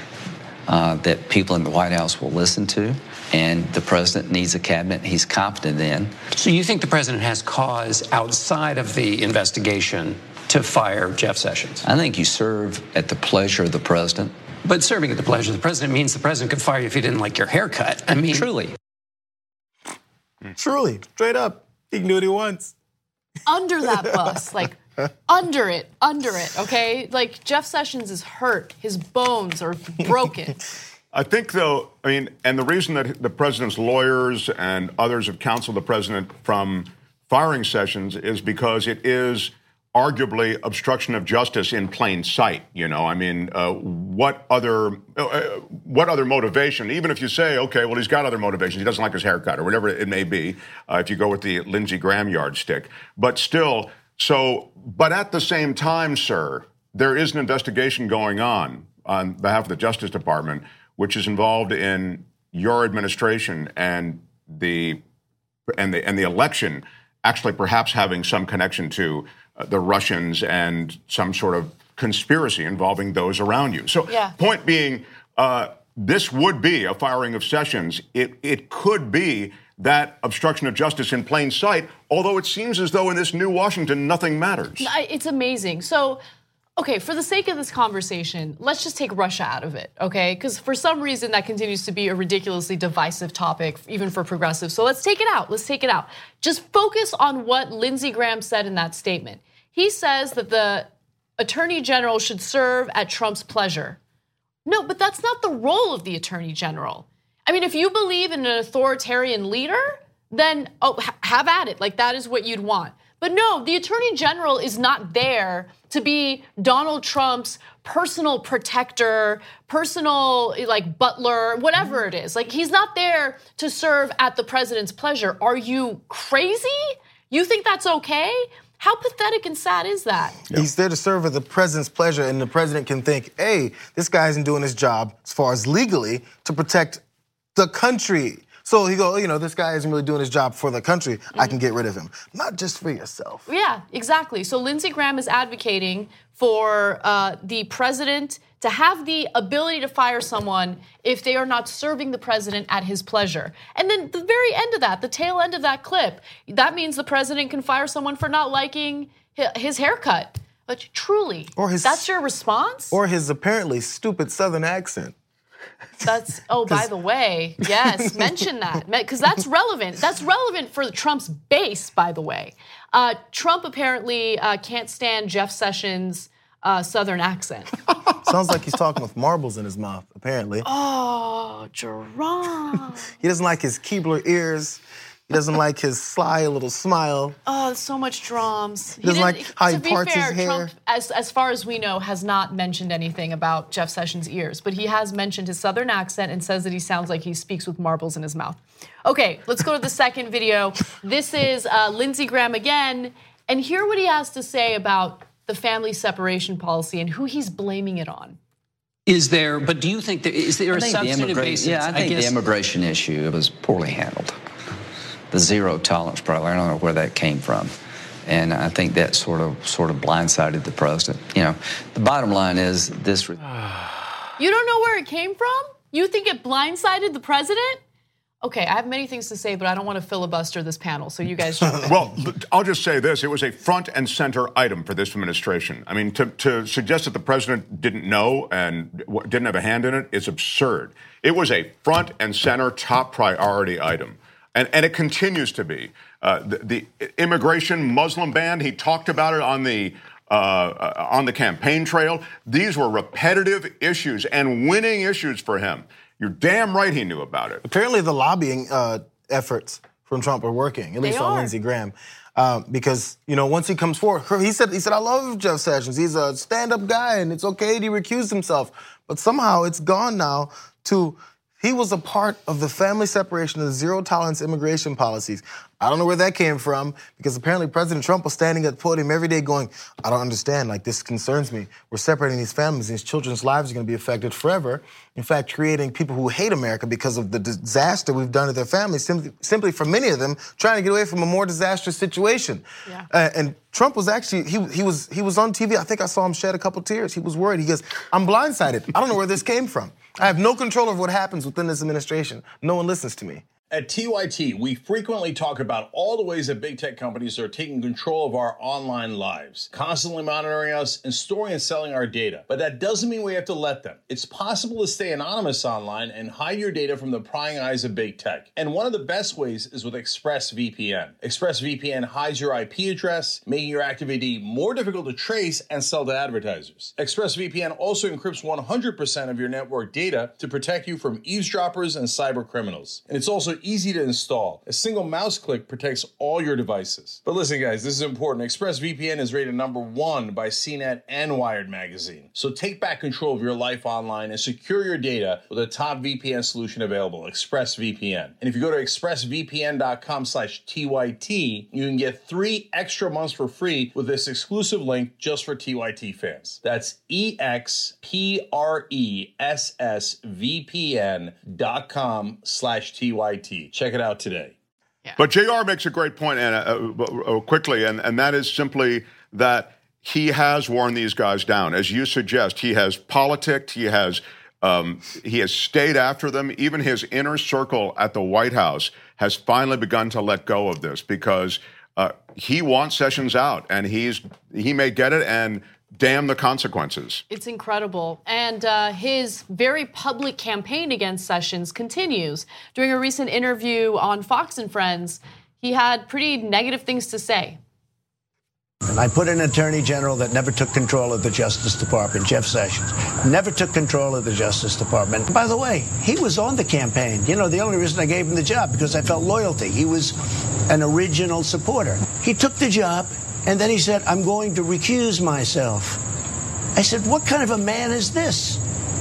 that people in the White House will listen to, and the president needs a cabinet he's confident in. So you think the president has cause outside of the investigation to fire Jeff Sessions? I think you serve at the pleasure of the president. But serving at the pleasure of the president means the president could fire you if he didn't like your haircut. I mean, Truly, straight up. He can do what he wants. Under that bus, like under it, okay? Like Jeff Sessions is hurt. His bones are broken. I think, though, I mean, and the reason that the president's lawyers and others have counseled the president from firing Sessions is because it is arguably obstruction of justice in plain sight. You know, I mean, what other motivation? Even if you say, okay, well, he's got other motivations. He doesn't like his haircut or whatever it may be. If you go with the Lindsey Graham yardstick, but still. So, but at the same time, sir, there is an investigation going on behalf of the Justice Department, which is involved in your administration and the election, actually perhaps having some connection to the Russians and some sort of conspiracy involving those around you. So, point being, this would be a firing of Sessions. It could be that obstruction of justice in plain sight, although it seems as though in this new Washington, nothing matters. It's amazing. So Okay, for the sake of this conversation, let's just take Russia out of it, okay? Because for some reason that continues to be a ridiculously divisive topic, even for progressives. So let's take it out. Let's take it out. Just focus on what Lindsey Graham said in that statement. He says that the Attorney General should serve at Trump's pleasure. No, but that's not the role of the Attorney General. I mean, if you believe in an authoritarian leader, then have at it. Like, that is what you'd want. But no, the Attorney General is not there to be Donald Trump's personal protector, personal like butler, whatever it is. Like, he's not there to serve at the president's pleasure. Are you crazy? You think that's okay? How pathetic and sad is that? He's there to serve at the president's pleasure, and the president can think, hey, this guy isn't doing his job as far as legally to protect the country. So he go, this guy isn't really doing his job for the country. I can get rid of him. Not just for yourself. Yeah, exactly. So Lindsey Graham is advocating for the president to have the ability to fire someone if they are not serving the president at his pleasure. And then the very end of that, the tail end of that clip, that means the president can fire someone for not liking his haircut. But truly, that's your response? Or his apparently stupid Southern accent. That's, by the way, yes, mention that, because that's relevant. That's relevant for Trump's base, by the way. Trump apparently can't stand Jeff Sessions' Southern accent. Sounds like he's talking with marbles in his mouth, apparently. Oh, Jerome. He doesn't like his Keebler ears. He doesn't like his sly little smile. Oh, so much drums. He doesn't like how he parts his hair. Trump, as far as we know, has not mentioned anything about Jeff Sessions' ears, but he has mentioned his Southern accent and says that he sounds like he speaks with marbles in his mouth. Okay, let's go to the second video. This is Lindsey Graham again, and hear what he has to say about the family separation policy and who he's blaming it on. But do you think is there a substantive basis? Yeah, I think the immigration issue, it was poorly handled. The zero tolerance program, I don't know where that came from. And I think that sort of blindsided the president. The bottom line is this. You don't know where it came from? You think it blindsided the president? Okay, I have many things to say, but I don't want to filibuster this panel, so you guys jump in. Well, I'll just say this. It was a front and center item for this administration. I mean, to suggest that the president didn't know and didn't have a hand in it is absurd. It was a front and center top priority item. And it continues to be. The immigration Muslim ban, he talked about it on the campaign trail. These were repetitive issues and winning issues for him. You're damn right he knew about it. Apparently the lobbying efforts from Trump are working, at least on Lindsey Graham. Because, once he comes forward, he said, I love Jeff Sessions. He's a stand-up guy, and it's okay that he recused himself. But somehow it's gone now to... He was a part of the family separation of the zero-tolerance immigration policies. I don't know where that came from, because apparently President Trump was standing at the podium every day going, I don't understand, this concerns me. We're separating these families, these children's lives are gonna be affected forever. In fact, creating people who hate America because of the disaster we've done to their families, simply for many of them, trying to get away from a more disastrous situation. Yeah. And Trump was actually, he was on TV, I think I saw him shed a couple tears. He was worried, he goes, I'm blindsided. I don't know where this came from. I have no control over what happens within this administration. No one listens to me. At TYT, we frequently talk about all the ways that big tech companies are taking control of our online lives, constantly monitoring us and storing and selling our data. But that doesn't mean we have to let them. It's possible to stay anonymous online and hide your data from the prying eyes of big tech. And one of the best ways is with ExpressVPN. ExpressVPN hides your IP address, making your active ID more difficult to trace and sell to advertisers. ExpressVPN also encrypts 100% of your network data to protect you from eavesdroppers and cyber criminals. And it's also easy to install. A single mouse click protects all your devices. But listen, guys, this is important. ExpressVPN is rated #1 by CNET and Wired magazine. So take back control of your life online and secure your data with a top VPN solution available, ExpressVPN. And if you go to expressvpn.com/TYT, you can get 3 extra months for free with this exclusive link just for TYT fans. That's expressvpn.com/TYT. Check it out today. Yeah. But JR makes a great point, Anna, quickly, and that is simply that he has worn these guys down. As you suggest, he has politicked, he has stayed after them. Even his inner circle at the White House has finally begun to let go of this because he wants Sessions out, and he may get it, and damn the consequences. It's incredible. And his very public campaign against Sessions continues. During a recent interview on Fox and Friends, he had pretty negative things to say. And I put an attorney general that never took control of the Justice Department, Jeff Sessions. Never took control of the Justice Department. By the way, he was on the campaign. You know, the only reason I gave him the job, because I felt loyalty. He was an original supporter. He took the job, and then he said, I'm going to recuse myself. I said, what kind of a man is this?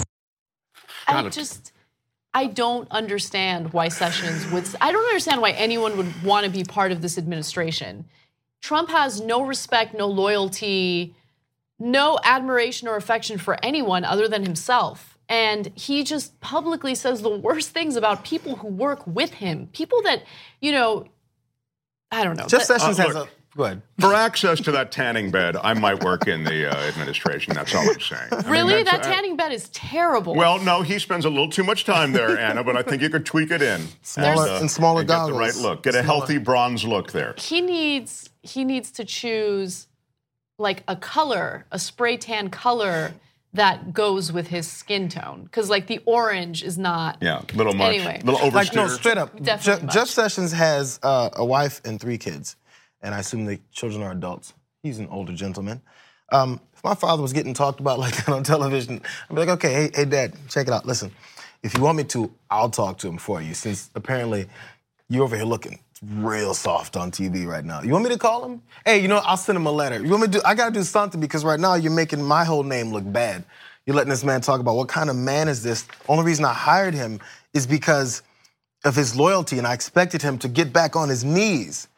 I don't understand why Sessions would, I don't understand why anyone would want to be part of this administration. Trump has no respect, no loyalty, no admiration or affection for anyone other than himself. And he just publicly says the worst things about people who work with him. People that, you know, I don't know. Jeff Sessions has a... Go ahead. For access to that tanning bed, I might work in the administration. That's all I'm saying. Really? That tanning bed is terrible. Well, no, he spends a little too much time there, Anna, but I think you could tweak it in. Smaller goggles. Get the right look. Get a healthy bronze look there. He needs to choose like a color, a spray tan color that goes with his skin tone. Because like the orange is not. Yeah, a little much. Anyway. A little oversteer. Like, no, straight up. Definitely Jeff Sessions has a wife and 3 kids. And I assume the children are adults. He's an older gentleman. If my father was getting talked about like that on television, I'd be like, okay, hey, Dad, check it out. Listen, if you want me to, I'll talk to him for you, since apparently you're over here looking real soft on TV right now. You want me to call him? Hey, you know, I'll send him a letter. You want me to do? I got to do something, because right now you're making my whole name look bad. You're letting this man talk about what kind of man is this. Only reason I hired him is because of his loyalty, and I expected him to get back on his knees.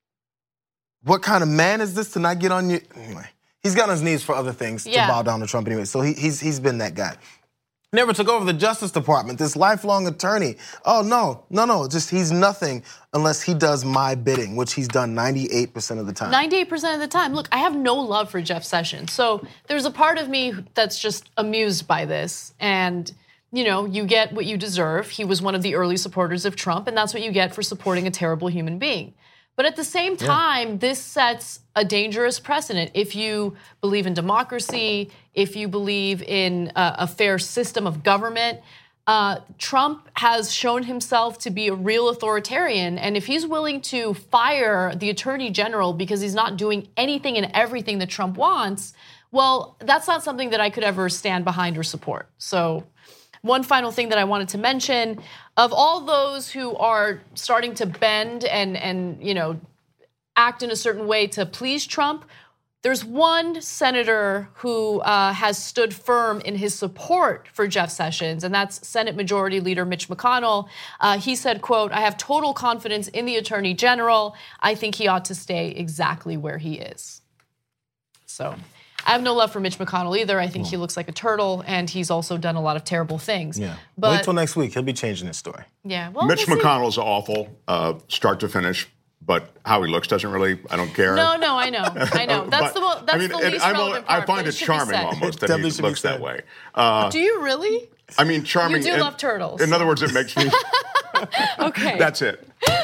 What kind of man is this to not get on you? Anyway, he's got on his knees for other things to bow down to Trump anyway. So he's been that guy. Never took over the Justice Department, this lifelong attorney. Oh, no, just he's nothing unless he does my bidding, which he's done 98% of the time. 98% of the time. Look, I have no love for Jeff Sessions. So there's a part of me that's just amused by this. And, you know, you get what you deserve. He was one of the early supporters of Trump, and that's what you get for supporting a terrible human being. But at the same time, this sets a dangerous precedent. If you believe in democracy, if you believe in a fair system of government, Trump has shown himself to be a real authoritarian. And if he's willing to fire the attorney general because he's not doing anything and everything that Trump wants, well, that's not something that I could ever stand behind or support. So one final thing that I wanted to mention, of all those who are starting to bend and you know, act in a certain way to please Trump, there's one senator who has stood firm in his support for Jeff Sessions, and that's Senate Majority Leader Mitch McConnell. He said, quote, I have total confidence in the Attorney General. I think he ought to stay exactly where he is. So I have no love for Mitch McConnell either. I think he looks like a turtle, and he's also done a lot of terrible things. Yeah. But wait till next week. He'll be changing his story. Yeah. Well, Mitch McConnell's awful, start to finish. But how he looks doesn't really, I don't care. No, I know. That's the least relevant part. I find it charming almost that he looks that way. Do you really? I mean, charming. You do love turtles. In other words, it makes me. Okay. That's it.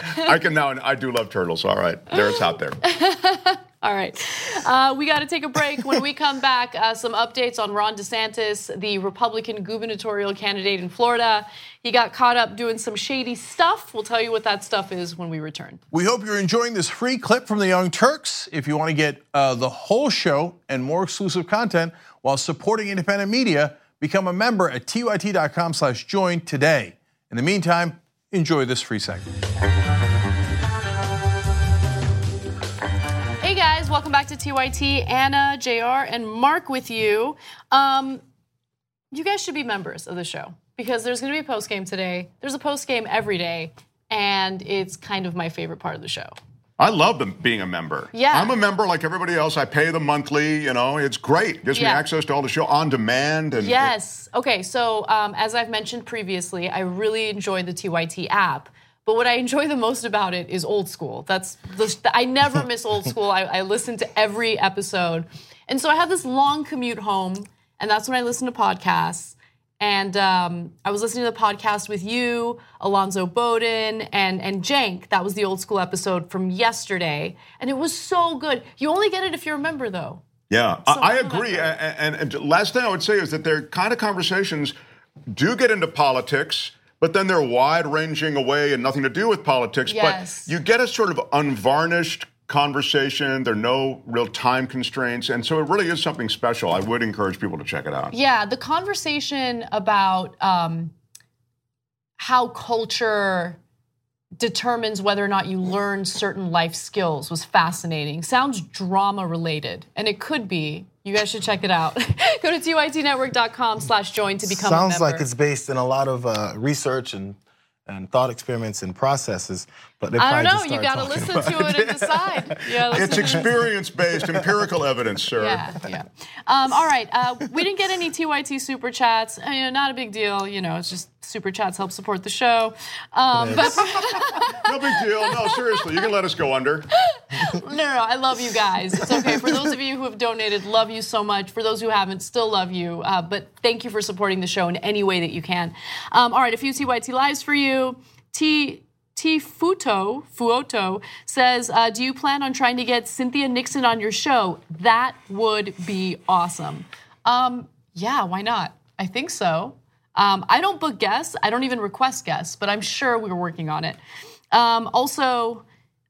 I do love turtles. All right. It's out there. All right. We got to take a break. When we come back, some updates on Ron DeSantis, the Republican gubernatorial candidate in Florida. He got caught up doing some shady stuff. We'll tell you what that stuff is when we return. We hope you're enjoying this free clip from the Young Turks. If you want to get the whole show and more exclusive content while supporting independent media, become a member at tyt.com/join today. In the meantime, enjoy this free segment. Hey guys, welcome back to TYT. Anna, JR, and Mark with you. You guys should be members of the show because there's going to be a post game today. There's a post game every day, and it's kind of my favorite part of the show. I love being a member. Yeah. I'm a member like everybody else. I pay the monthly, it's great. It gives me access to all the show on demand. And yes. Okay, so as I've mentioned previously, I really enjoy the TYT app. But what I enjoy the most about it is old school. I never miss old school. I listen to every episode. And so I have this long commute home, and that's when I listen to podcasts. And I was listening to the podcast with you, Alonzo Bowden, and Cenk. That was the old school episode from yesterday. And it was so good. You only get it if you're a member, though. Yeah, I agree. And last thing I would say is that their kind of conversations do get into politics, but then they're wide-ranging away and nothing to do with politics. Yes. But you get a sort of unvarnished conversation. There are no real time constraints. And so it really is something special. I would encourage people to check it out. Yeah, the conversation about how culture determines whether or not you learn certain life skills was fascinating. Sounds drama related, and it could be. You guys should check it out. Go to tytnetwork.com/join to become a member. Sounds like it's based in a lot of research and thought experiments and processes, but they I probably don't know. You got to listen to it and decide. It's experience-based, empirical evidence, sir. Yeah. All right. We didn't get any TYT super chats. Not a big deal. It's just super chats help support the show. But no big deal. No, seriously, you can let us go under. No, I love you guys. It's okay. For those of you who have donated, love you so much. For those who haven't, still love you. But thank you for supporting the show in any way that you can. All right, a few TYT lives for you. Fuoto says, do you plan on trying to get Cynthia Nixon on your show? That would be awesome. Yeah, why not? I think so. I don't book guests. I don't even request guests, but I'm sure we're working on it. Also,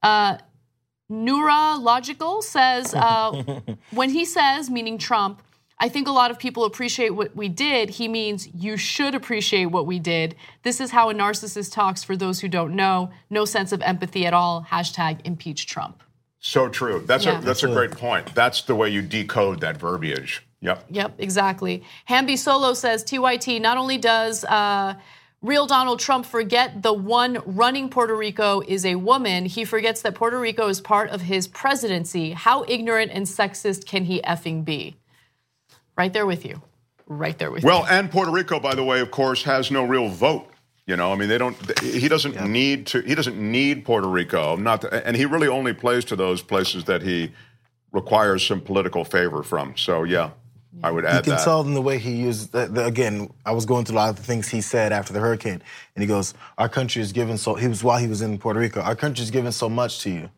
Neurological says, when he says, meaning Trump, I think a lot of people appreciate what we did, he means you should appreciate what we did. This is how a narcissist talks for those who don't know. No sense of empathy at all. #impeach Trump. So true. That's a great point. That's the way you decode that verbiage. Yep, exactly. Hamby Solo says, TYT, not only does real Donald Trump forget the one running Puerto Rico is a woman, he forgets that Puerto Rico is part of his presidency. How ignorant and sexist can he effing be? Right there with you. Well, and Puerto Rico, by the way, of course, has no real vote. He doesn't need Puerto Rico. And he really only plays to those places that he requires some political favor from. So, yeah. I would add that. You can tell in the way he used, again, I was going through a lot of the things he said after the hurricane. And he goes, our country is given while he was in Puerto Rico, our country is given so much to you.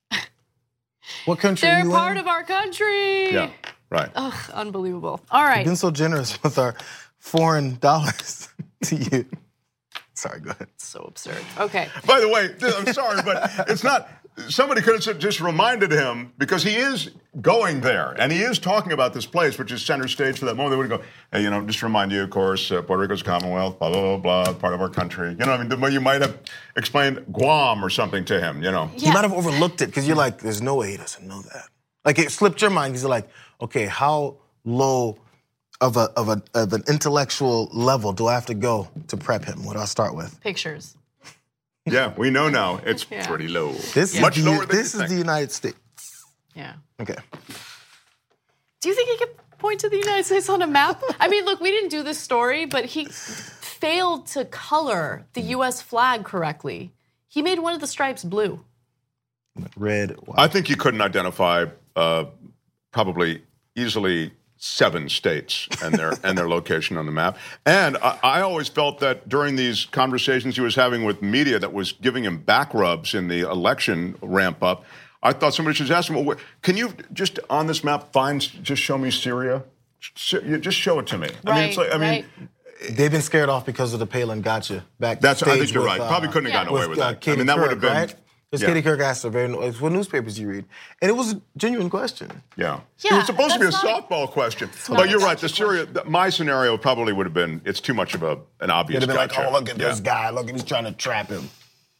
What country are you in? They're part of our country. Yeah, right. Ugh, unbelievable. All right. We've been so generous with our foreign dollars to you. Sorry, go ahead. So absurd. Okay. By the way, I'm sorry, but it's not... Somebody could have just reminded him, because he is going there, and he is talking about this place, which is center stage for that moment. They would go, hey, just remind you, of course, Puerto Rico's a Commonwealth, blah, blah, blah, blah, part of our country. You might have explained Guam or something to him, Yeah. He might have overlooked it, because you're like, there's no way he doesn't know that. Like, it slipped your mind, because you're like, okay, how low of an intellectual level do I have to go to prep him? What do I start with? Pictures. Yeah, we know now. It's pretty low. Much lower than this is the United States. Yeah. Okay. Do you think he could point to the United States on a map? I mean, look, we didn't do this story, but he failed to color the U.S. flag correctly. He made one of the stripes blue. Red, white. I think you couldn't identify probably easily 7 states and their location on the map. And I always felt that during these conversations he was having with media that was giving him back rubs in the election ramp up, I thought somebody should ask him, well, can you just on this map just show me Syria? Just show it to me. Right, they've been scared off because of the Palin gotcha back. I think you're right. Probably couldn't have gotten away with that. Katie that Couric, would have been. Right? Because Katie Couric asked what newspapers you read. And it was a genuine question. Yeah. It was supposed to be a softball question. But you're right. My scenario probably would have been, it's too much of an obvious gotcha. Like, oh, look at this guy. Look, he's trying to trap him.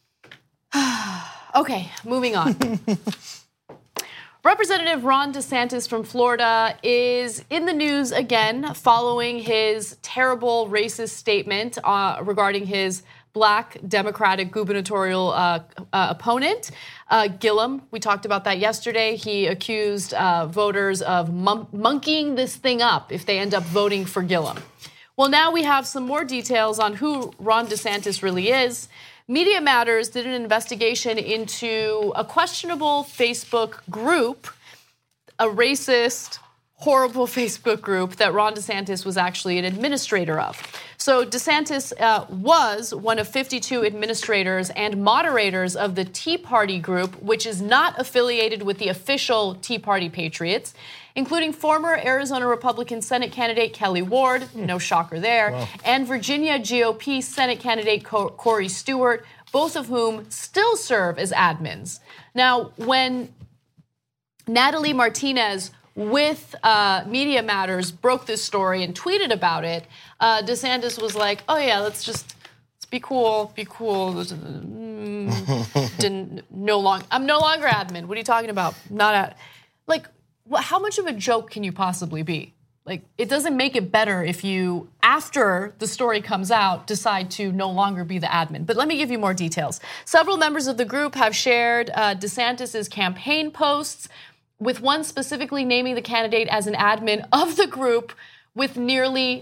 Okay, moving on. Representative Ron DeSantis from Florida is in the news again following his terrible racist statement regarding his Black Democratic gubernatorial opponent, Gillum. We talked about that yesterday. He accused voters of monkeying this thing up if they end up voting for Gillum. Well, now we have some more details on who Ron DeSantis really is. Media Matters did an investigation into a questionable Facebook group, a racist, horrible Facebook group that Ron DeSantis was actually an administrator of. So DeSantis was one of 52 administrators and moderators of the Tea Party group, which is not affiliated with the official Tea Party Patriots, including former Arizona Republican Senate candidate Kelly Ward, no shocker there, and Virginia GOP Senate candidate Corey Stewart, both of whom still serve as admins. Now, when Natalie Martinez with Media Matters broke this story and tweeted about it, DeSantis was like, "Oh yeah, let's be cool, be cool." I'm no longer admin. What are you talking about? How much of a joke can you possibly be? Like, it doesn't make it better if you, after the story comes out, decide to no longer be the admin. But let me give you more details. Several members of the group have shared DeSantis's campaign posts, with one specifically naming the candidate as an admin of the group with nearly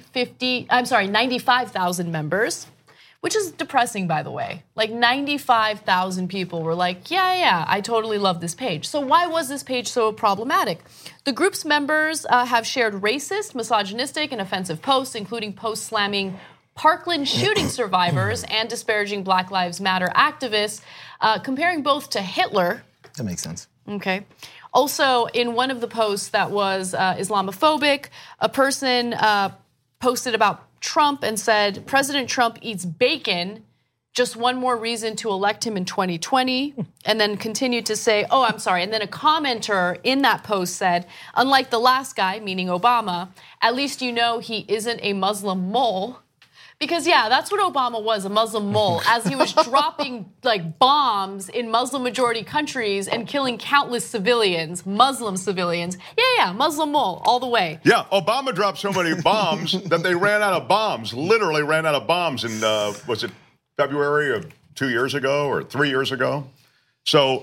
95,000 members, which is depressing, by the way. Like 95,000 people were like, yeah, I totally love this page. So why was this page so problematic? The group's members have shared racist, misogynistic, and offensive posts, including posts slamming Parkland shooting survivors and disparaging Black Lives Matter activists, comparing both to Hitler. That makes sense. Okay. Also, in one of the posts that was Islamophobic, a person posted about Trump and said, "President Trump eats bacon, just one more reason to elect him in 2020, and then continued to say, and then a commenter in that post said, "Unlike the last guy," meaning Obama, "at least you know he isn't a Muslim mole." Because yeah, that's what Obama was, a Muslim mole, as he was dropping like bombs in Muslim majority countries and killing countless civilians, Muslim civilians. Yeah, Muslim mole all the way. Yeah, Obama dropped so many bombs that they ran out of bombs, literally ran out of bombs in, was it February of 2 years ago or 3 years ago? So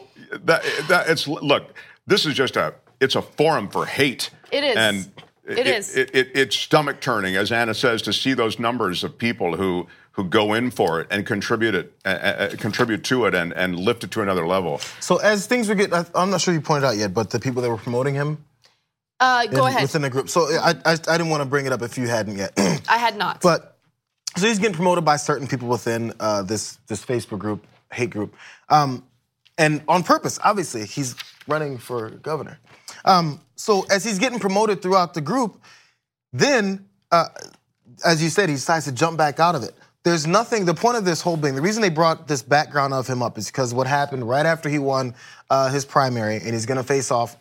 look, this is it's a forum for hate. It is. And it's stomach turning, as Anna says, to see those numbers of people who go in for it and contribute to it and lift it to another level. So as things were getting, I'm not sure you pointed out yet, but the people that were promoting him, go ahead, within the group. So I didn't want to bring it up if you hadn't yet. I had not. But so he's getting promoted by certain people within this Facebook group, hate group, and on purpose. Obviously, he's running for governor. So as he's getting promoted throughout the group, then, as you said, he decides to jump back out of it. There's nothing, the point of this whole thing, the reason they brought this background of him up is because what happened right after he won his primary, and he's gonna face off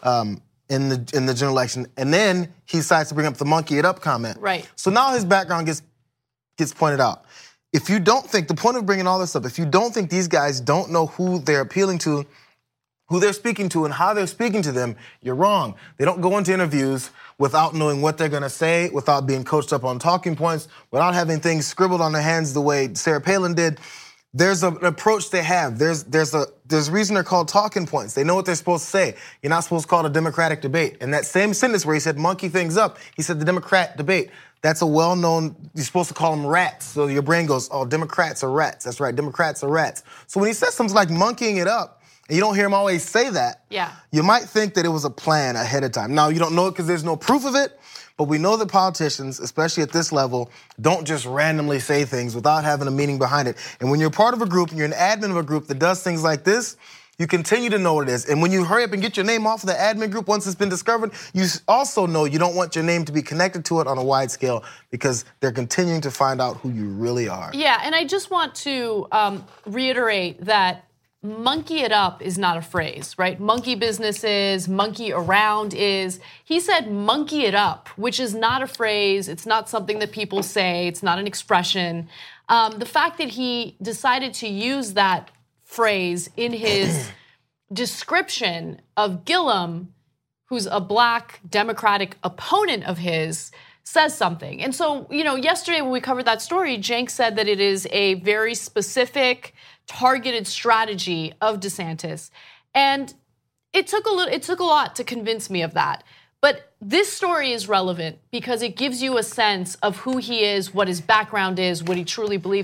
in the general election, and then he decides to bring up the monkey it up comment. Right. So now his background gets pointed out. If you don't think, the point of bringing all this up, if you don't think these guys don't know who they're appealing to, who they're speaking to and how they're speaking to them, you're wrong. They don't go into interviews without knowing what they're gonna say, without being coached up on talking points, without having things scribbled on their hands the way Sarah Palin did. There's an approach they have. There's a reason they're called talking points. They know what they're supposed to say. You're not supposed to call it a Democratic debate. In that same sentence where he said monkey things up, he said the Democrat debate. That's a well-known, you're supposed to call them rats. So your brain goes, oh, Democrats are rats. That's right, Democrats are rats. So when he says something like monkeying it up, and you don't hear him always say that, you might think that it was a plan ahead of time. Now, you don't know it because there's no proof of it, but we know that politicians, especially at this level, don't just randomly say things without having a meaning behind it. And when you're part of a group and you're an admin of a group that does things like this, you continue to know what it is. And when you hurry up and get your name off of the admin group once it's been discovered, you also know you don't want your name to be connected to it on a wide scale because they're continuing to find out who you really are. Yeah, and I just want to reiterate that monkey it up is not a phrase, right? Monkey business is, monkey around is. He said monkey it up, which is not a phrase. It's not something that people say. It's not an expression. The fact that he decided to use that phrase in his description of Gillum, who's a black Democratic opponent of his, says something. And so, yesterday when we covered that story, Cenk said that it is a very specific, targeted strategy of DeSantis. And it took a lot to convince me of that. But this story is relevant because it gives you a sense of who he is, what his background is, what he truly believes.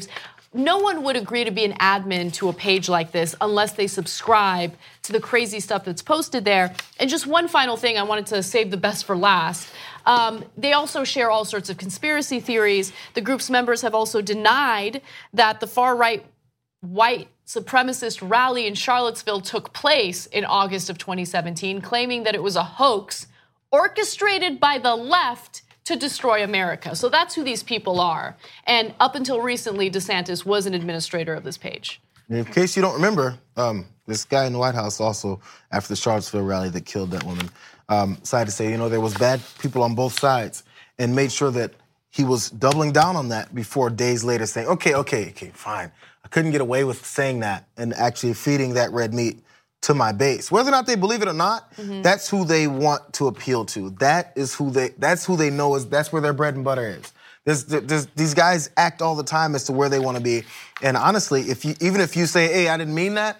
no one would agree to be an admin to a page like this unless they subscribe to the crazy stuff that's posted there. And just one final thing, I wanted to save the best for last. They also share all sorts of conspiracy theories. The group's members have also denied that the far-right white supremacist rally in Charlottesville took place in August of 2017, claiming that it was a hoax orchestrated by the left to destroy America. So that's who these people are. And up until recently, DeSantis was an administrator of this page. In case you don't remember, this guy in the White House also, after the Charlottesville rally that killed that woman, decided to say, there was bad people on both sides, and made sure that he was doubling down on that before days later saying, okay, fine. I couldn't get away with saying that and actually feeding that red meat to my base. Whether or not they believe it or not, that's who they want to appeal to. That's who they know that's where their bread and butter is. These guys act all the time as to where they want to be. And honestly, even if you say, hey, I didn't mean that,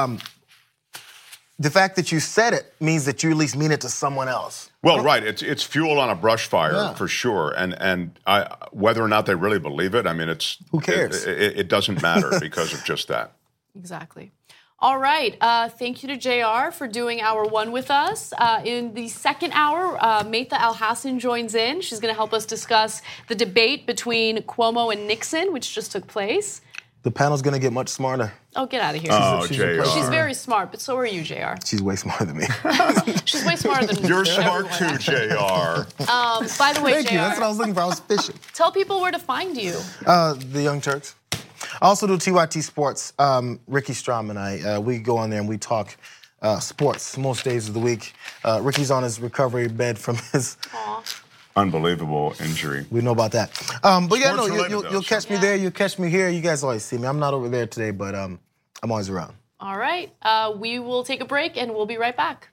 the fact that you said it means that you at least mean it to someone else. Well, right. It's fuel on a brush fire for sure. And whether or not they really believe it, I mean, who cares? It doesn't matter because of just that. Exactly. All right. Thank you to JR for doing hour one with us. In the second hour, Maytha Alhassan joins in. She's going to help us discuss the debate between Cuomo and Nixon, which just took place. The panel's going to get much smarter. Oh, get out of here. She's very smart, but so are you, JR. She's way smarter than me. She's way smarter than me. You're smart too, JR. By the way, Thank JR. you. That's what I was looking for. I was fishing. Tell people where to find you. The Young Turks. I also do TYT Sports. Ricky Strom and I, we go on there and we talk sports most days of the week. Ricky's on his recovery bed from his unbelievable injury. We know about that. But yeah, no, you'll catch me there. You'll catch me here. You guys always see me. I'm not over there today, but I'm always around. All right. We will take a break and we'll be right back.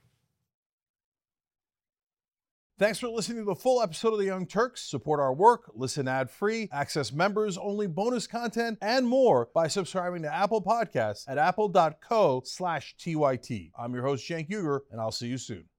Thanks for listening to the full episode of The Young Turks. Support our work, listen ad-free, access members-only bonus content, and more by subscribing to Apple Podcasts at apple.co/TYT. I'm your host, Cenk Uygur, and I'll see you soon.